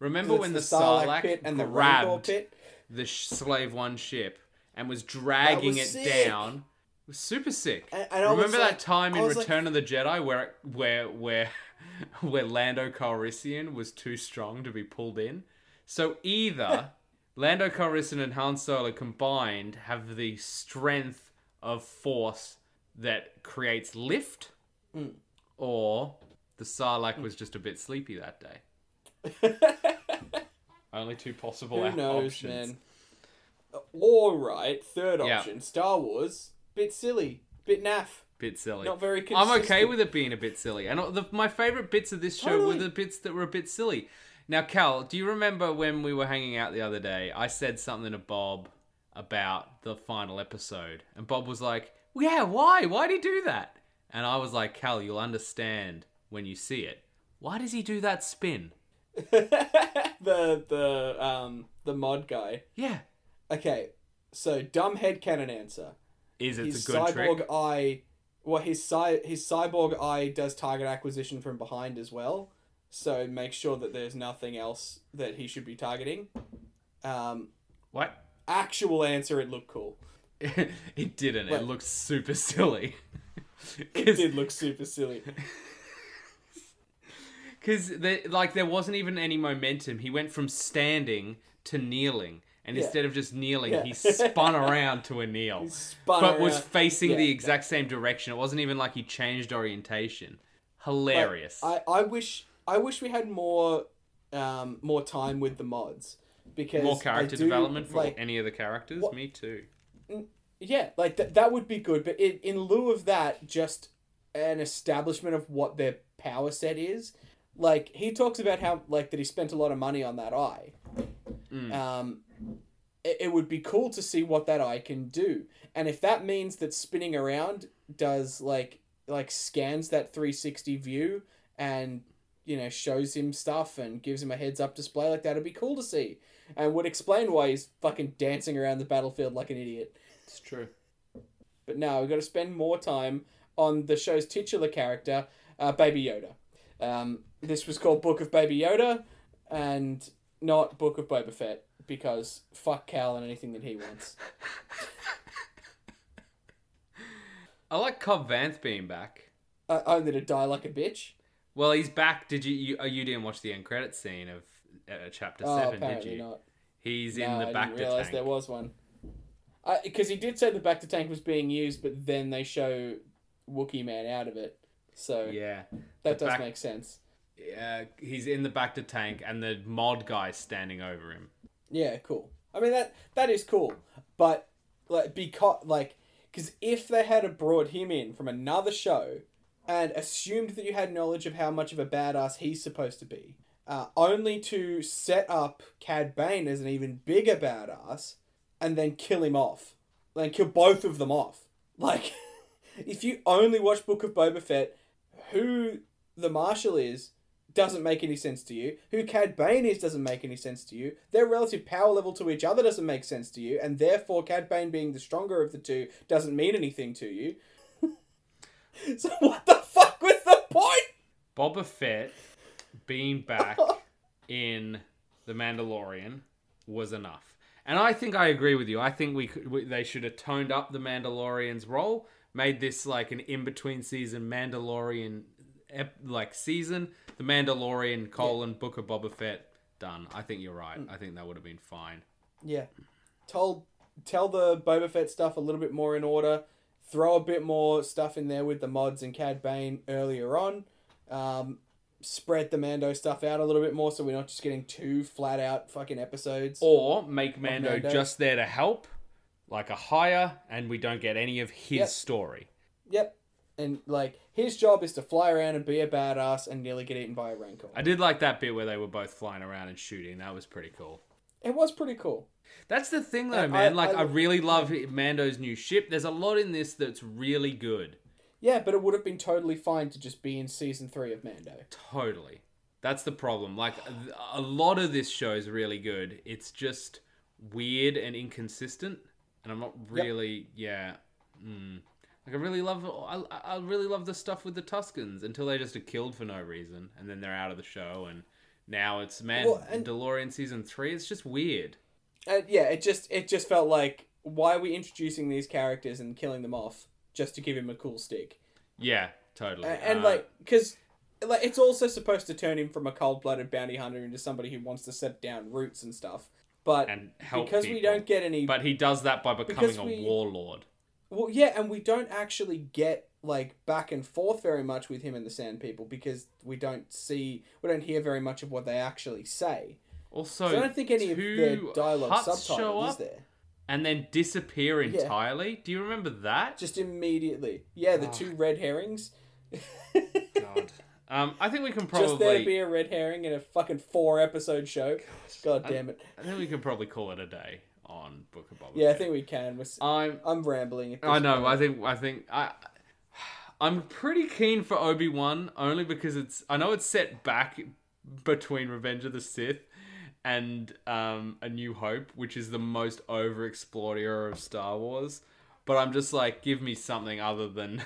Remember It's when the, the Sarlacc Sarlacc pit and the Rancor grabbed pit. the sh- Slave One ship and was dragging was it sick. down? It was super sick. And- and I was Remember like- that time I in was like- Return of the Jedi where where where where Lando Calrissian was too strong to be pulled in? So either Lando Calrissian and Han Solo combined have the strength of force that creates lift, Mm. or the Sarlacc was just a bit sleepy that day. Only two possible Who knows, options. man? All right, third Yeah. option, Star Wars. Bit silly, bit naff, Bit silly. not very I'm consistent. okay with it being a bit silly. And the, my favourite bits of this show Totally. were the bits that were a bit silly. Now, Cal, do you remember when we were hanging out the other day, I said something to Bob about the final episode. And Bob was like, well, yeah, why? Why'd he do that? And I was like, Cal, you'll understand when you see it. Why does he do that spin? the the um the mod guy. Yeah. Okay, so dumb headcanon answer. Is it His a good cyborg trick? eye, well, his cy- his cyborg eye does target acquisition from behind as well, so make sure that there's nothing else that he should be targeting. Um, What? actual answer, it looked cool. It didn't. What? It looked super silly. It did look super silly. Because like there wasn't even any momentum. He went from standing to kneeling, and Yeah. instead of just kneeling, Yeah. he spun around to a kneel, He spun but was around. facing Yeah. the exact same direction. It wasn't even like he changed orientation. Hilarious. I, I wish I wish we had more um, more time with the mods because More I character do, development for like, any of the characters. what- Me too. yeah, like th- that would be good. But in, in lieu of that, just an establishment of what their power set is. Like he talks about how like that he spent a lot of money on that eye. Mm. Um, it, it would be cool to see what that eye can do, and if that means that spinning around does like like scans that three sixty view and you know shows him stuff and gives him a heads up display, like that'd be cool to see, and would explain why he's fucking dancing around the battlefield like an idiot. It's true. But no, we've got to spend more time on the show's titular character, uh, Baby Yoda. Um, this was called Book of Baby Yoda, and not Book of Boba Fett, because fuck Cal and anything that he wants. I like Cobb Vanth being back. Uh, only to die like a bitch. Well, he's back. Did you? You, oh, you didn't watch the end credit scene of uh, chapter Oh, seven, did apparently you? not. He's No, in the I back didn't to realize tank. there was one. Because he did say the back to tank was being used, but then they show Wookiee Man out of it. So Yeah. that the does back- make sense. Uh, he's in the back to tank, and the mod guy's standing over him. Yeah, cool. I mean that that is cool, but like because like because if they had have brought him in from another show and assumed that you had knowledge of how much of a badass he's supposed to be, uh, only to set up Cad Bane as an even bigger badass and then kill him off, then kill both of them off. Like, if you only watch Book of Boba Fett, who the Marshal is doesn't make any sense to you. Who Cad Bane is doesn't make any sense to you. Their relative power level to each other doesn't make sense to you, and therefore Cad Bane being the stronger of the two doesn't mean anything to you. So what the fuck was the point? Boba Fett being back in The Mandalorian was enough. And I think I agree with you. I think we, could, we they should have toned up the Mandalorian's role, made this like an in-between season Mandalorian ep, like season. The Mandalorian colon yeah. Book of Boba Fett done. I think you're right. Mm. I think that would have been fine. Yeah, told tell the Boba Fett stuff a little bit more in order. Throw a bit more stuff in there with the mods and Cad Bane earlier on. Um, spread the Mando stuff out a little bit more so we're not just getting two flat out fucking episodes. Or make Mando, Mando. just there to help, like a hire, and we don't get any of his Yep. story. Yep. And, like, his job is to fly around and be a badass and nearly get eaten by a rancor. I did like that bit where they were both flying around and shooting. That was pretty cool. It was pretty cool. That's the thing, though, I- man. I- like, I, I- really love Mando's new ship. There's a lot in this that's really good. Yeah, but it would have been totally fine to just be in season three of Mando. Totally. That's the problem. Like, a lot of this show is really good. It's just weird and inconsistent. And I'm not really, yep. yeah. Mm. Like, I really love, I, I really love the stuff with the Tuskens until they just are killed for no reason. And then they're out of the show and Now it's man, Well, and- Mandalorian season three. It's just weird. Uh, yeah, it just it just felt like, why are we introducing these characters and killing them off just to give him a cool stick? Yeah, totally. And, and Uh, like, because like it's also supposed to turn him from a cold-blooded bounty hunter into somebody who wants to set down roots and stuff. But and help because people. we don't get any, But he does that by becoming Because a we- warlord. well, yeah, and we don't actually get like back and forth very much with him and the Sand People, because we don't see, we don't hear very much of what they actually say. Also, So I don't think any of their two dialogue huts show subtitled is up there. and then disappear Yeah. entirely. Do you remember that? Just immediately, yeah, the Oh. two red herrings. God. Um, I think we can Just there to probably. be a red herring in a fucking four episode show. God I- damn it. I think we can probably call it a day on Book of Boba Yeah, I Fett. think we can. We're, s- I'm. I'm rambling. At this I know. point. I think. I think. I. I'm pretty keen for Obi-Wan only because it's. I know it's set back between Revenge of the Sith and um, A New Hope, which is the most overexplored era of Star Wars. But I'm just like, give me something other than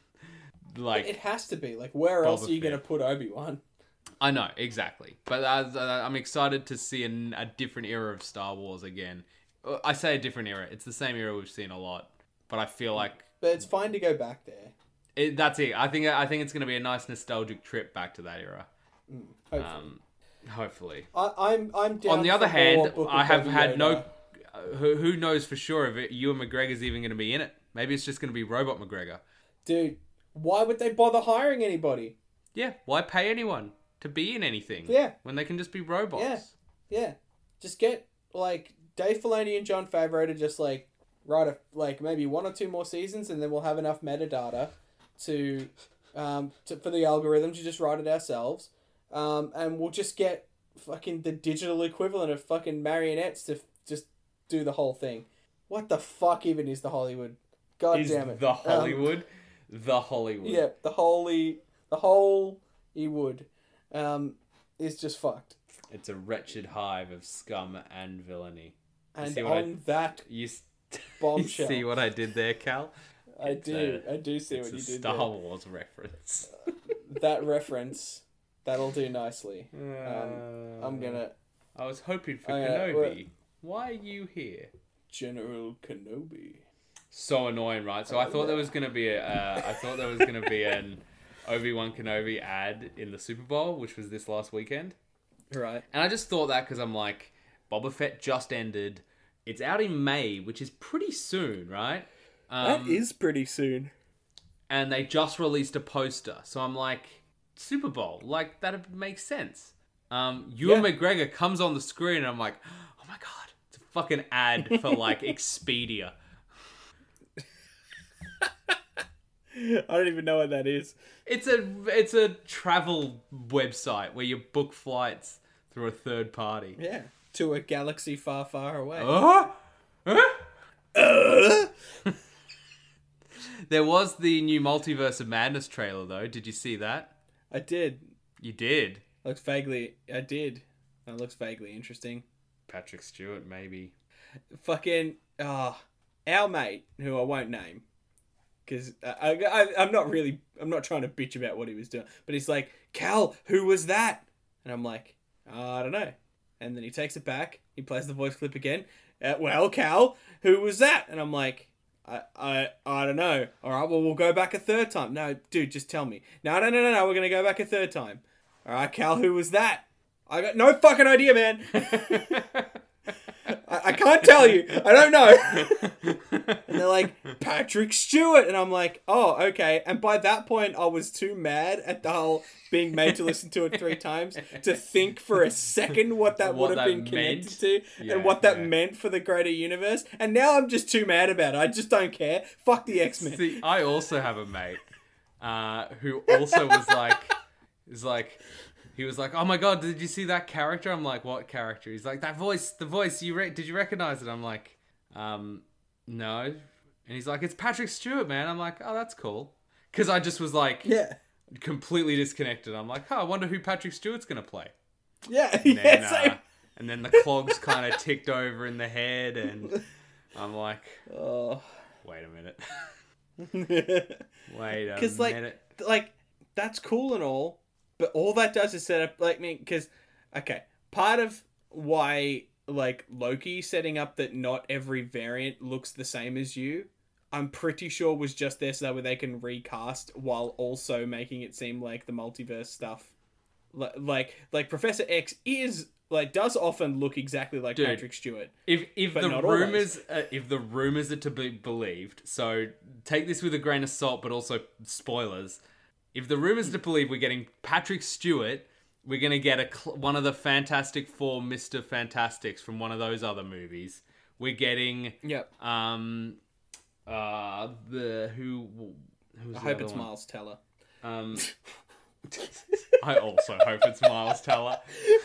like. It has to be. Like, where else Boba are you going to Fett. put Obi-Wan? I know exactly, but uh, uh, I'm excited to see an, a different era of Star Wars again. Uh, I say a different era; it's the same era we've seen a lot, but I feel like But it's fine to go back there. it, that's it. I think I think it's going to be a nice nostalgic trip back to that era. Hopefully. Um, hopefully. I, I'm I'm down On the other for more hand, Book of I have Baby had Yoda. no. Uh, who, who knows for sure if it, Ewan McGregor's even going to be in it? Maybe it's just going to be Robot McGregor. Dude, why would they bother hiring anybody? Yeah, why pay anyone to be in anything? Yeah. when they can just be robots. Yeah. Yeah, just get like Dave Filoni and John Favreau to just like write a like maybe one or two more seasons, and then we'll have enough metadata to um to, for the algorithm to just write it ourselves, um and we'll just get fucking the digital equivalent of fucking marionettes to f- just do the whole thing. What the fuck even is the Hollywood? God Is damn it! the Um, Hollywood, the Hollywood. yeah, the holy, the whole E wood, um, is just fucked. It's a wretched hive of scum and villainy. And see what I- on that You, s- you bombshell, see what I did there, Cal? I It's do, a- I do see It's what a you did Star there. Wars reference. That reference, that'll do nicely. Um, I'm gonna I was hoping for I'm gonna- Kenobi. Why are you here? General Kenobi. So annoying, right? So I thought there was gonna be a. Uh, I thought there was gonna be an Obi-Wan Kenobi ad in the Super Bowl, which was this last weekend. Right. And I just thought that because I'm like, Boba Fett just ended. It's out in May, which is pretty soon, right? Um, that is pretty soon. And they just released a poster. So I'm like, Super Bowl. Like, that makes sense. Um, Ewan Yeah. McGregor comes on the screen and I'm like, oh my god. It's a fucking ad for like Expedia. I don't even know what that is. It's a it's a travel website where you book flights through a third party. Yeah. To a galaxy far, far away. Oh? Huh? There was the new Multiverse of Madness trailer, though. Did you see that? I did. You did. Looks vaguely. I did. That looks vaguely interesting. Patrick Stewart, maybe. Fucking. Ah. our mate, who I won't name. Because I, I, I'm not really. I'm not trying to bitch about what he was doing. But he's like, Cal, who was that? And I'm like, oh, I don't know. And then he takes it back. He plays the voice clip again. Uh, well, Cal, who was that? And I'm like, I, I, I don't know. All right, well, we'll go back a third time. No, dude, just tell me. No, no, no, no, no. We're gonna go back a third time. All right, Cal, who was that? I got no fucking idea, man. I, I can't tell you. I don't know. And they're like, Patrick Stewart. And I'm like, oh, okay. And by that point, I was too mad at the whole being made to listen to it three times to think for a second what that What would have that been connected meant. to Yeah, and what that yeah. meant for the greater universe. And now I'm just too mad about it. I just don't care. Fuck the X-Men. See, I also have a mate uh, who also was like, is like, he was like, oh my god, did you see that character? I'm like, what character? He's like, that voice, the voice. You re- did you recognize it? I'm like, um, no. And he's like, it's Patrick Stewart, man. I'm like, oh, that's cool. Because I just was like, Yeah. completely disconnected. I'm like, oh, I wonder who Patrick Stewart's gonna play. Yeah. And yeah, then, same. uh, and then the clogs kind of ticked over in the head, and I'm like, Oh. wait a minute. Wait a Because, like, minute. like, that's cool and all, but all that does is set up, like, me, because okay, part of why like Loki setting up that not every variant looks the same as you, I'm pretty sure was just there so that way they can recast while also making it seem like the multiverse stuff, L- like like Professor X is like does often look exactly like Dude, Patrick Stewart. If if But the not always. rumors uh, if the rumors are to be believed, so take this with a grain of salt, but also spoilers. If the rumors are to believe, we're getting Patrick Stewart. We're gonna get a cl- one of the Fantastic Four, Mister Fantastics from one of those other movies. We're getting Yep. um uh the who who's I the hope other it's one? Miles Teller. Um, I also hope it's Miles Teller.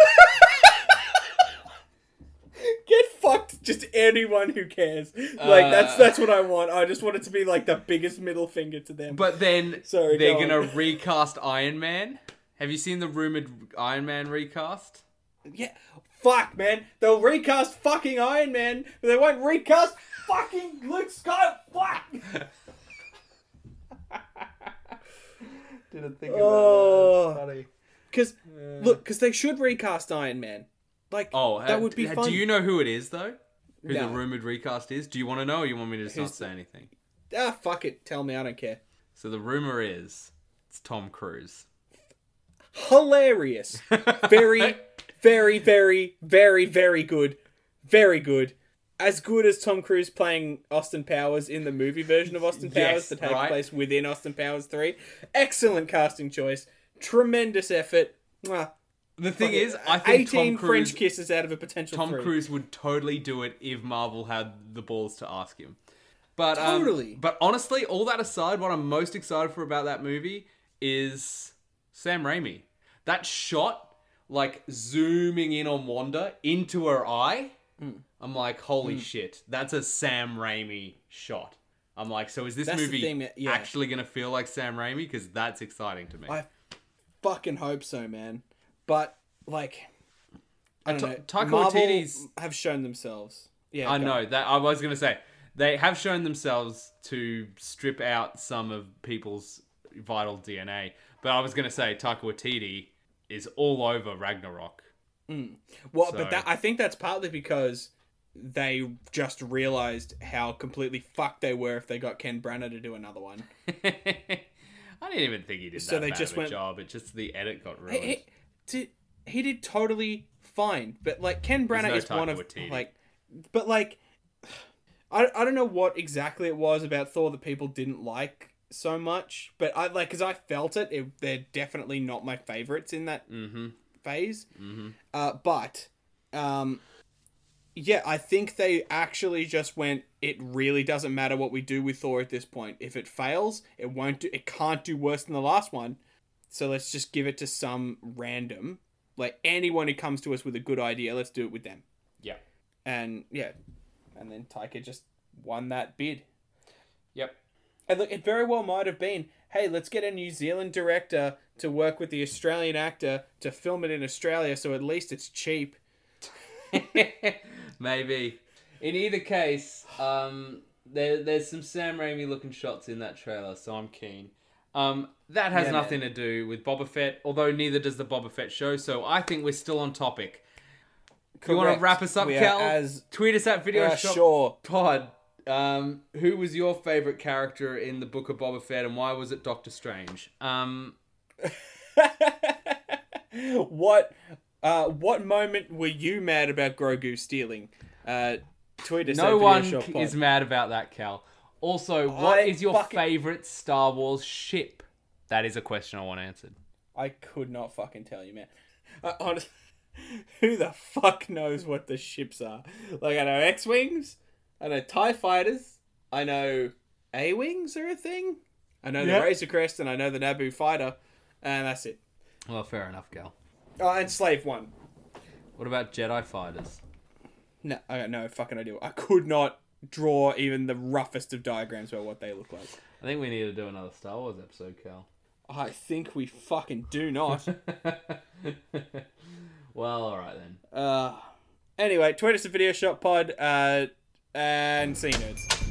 Get fucked, just anyone who cares. Like Uh, that's that's what I want. I just want it to be like the biggest middle finger to them. But then Sorry, they're go gonna on. recast Iron Man. Have you seen the rumored Iron Man recast? Yeah, fuck, man. They'll recast fucking Iron Man, but they won't recast fucking Luke Skywalker. Fuck. Didn't think Oh. funny. Because look, because they should recast Iron Man. Like, Oh, that uh, would be d- fun. Do you know who it is though? Who No. the rumored recast is? Do you want to know, or you want me to just not Who's- say anything? Ah, fuck it. Tell me, I don't care. So the rumor is it's Tom Cruise. Hilarious. Very, very, very, very, very good. Very good. As good as Tom Cruise playing Austin Powers in the movie version of Austin Powers Yes, that takes right. place within Austin Powers three. Excellent casting choice. Tremendous effort. Mwah. The thing Fucking is, I think eighteen Tom Cruise, French kisses out of a potential Tom three. Cruise would totally do it if Marvel had the balls to ask him. But um, Totally. But honestly, all that aside, what I'm most excited for about that movie is Sam Raimi. That shot, like zooming in on Wanda into her eye. Mm. I'm like, holy shit, that's a Sam Raimi shot. I'm like, so is this That's the movie thing, that- yeah. actually going to feel like Sam Raimi? Because that's exciting to me. I fucking hope so, man. But, like, I don't Ta- know. Taika Marvel Waititi's- have shown themselves. Yeah, I go know on. that I was going to say they have shown themselves to strip out some of people's vital D N A, but I was going to say Taika Waititi is all over Ragnarok. Well, So- but that I think that's partly because they just realized how completely fucked they were if they got Ken Branagh to do another one. I didn't even think he did So that they bad just of a went- job. It just the edit got He, ruined. he, did, he did totally fine, but like Ken Branagh no is one Taika of Waititi. like, but like, I I don't know what exactly it was about Thor that people didn't like so much, but I like because I felt it, it. They're definitely not my favorites in that Mm-hmm. phase. Mm-hmm. Uh, but, um, yeah, I think they actually just went, it really doesn't matter what we do with Thor at this point. If it fails, it won't do, it can't do worse than the last one. So let's just give it to some random, like anyone who comes to us with a good idea, let's do it with them. Yeah. And yeah, and then Taika just won that bid. Yep. And look, it very well might have been, hey, let's get a New Zealand director to work with the Australian actor to film it in Australia, so at least it's cheap. Maybe. In either case, um, there there's some Sam Raimi looking shots in that trailer, so I'm keen. Um, that has Yeah, nothing to do with Boba Fett, although neither does the Boba Fett show, so I think we're still on topic. You want to Correct. wrap us up, We are Cal? as- Tweet us at Video Uh, Shop sure. Pod. Um, who was your favorite character in the Book of Boba Fett, and why was it Doctor Strange? Um, what uh, what moment were you mad about Grogu stealing? Uh, tweet us no at one Video Shop Pod. is mad about that, Cal. Also, what I is your fucking- favorite Star Wars ship? That is a question I want answered. I could not fucking tell you, man. Uh, honestly, who the fuck knows what the ships are? Like, I know X-Wings, I know TIE Fighters, I know A-Wings are a thing, I know Yeah. the Razor Crest, and I know the Naboo Fighter, and that's it. Well, fair enough, Cal. Oh, and Slave One. What about Jedi fighters? No, I got no fucking idea. I could not draw even the roughest of diagrams about what they look like. I think we need to do another Star Wars episode, Cal. I think we fucking do not. Well, alright then. uh, anyway, tweet us at Video Shop Pod, uh, and see you nerds.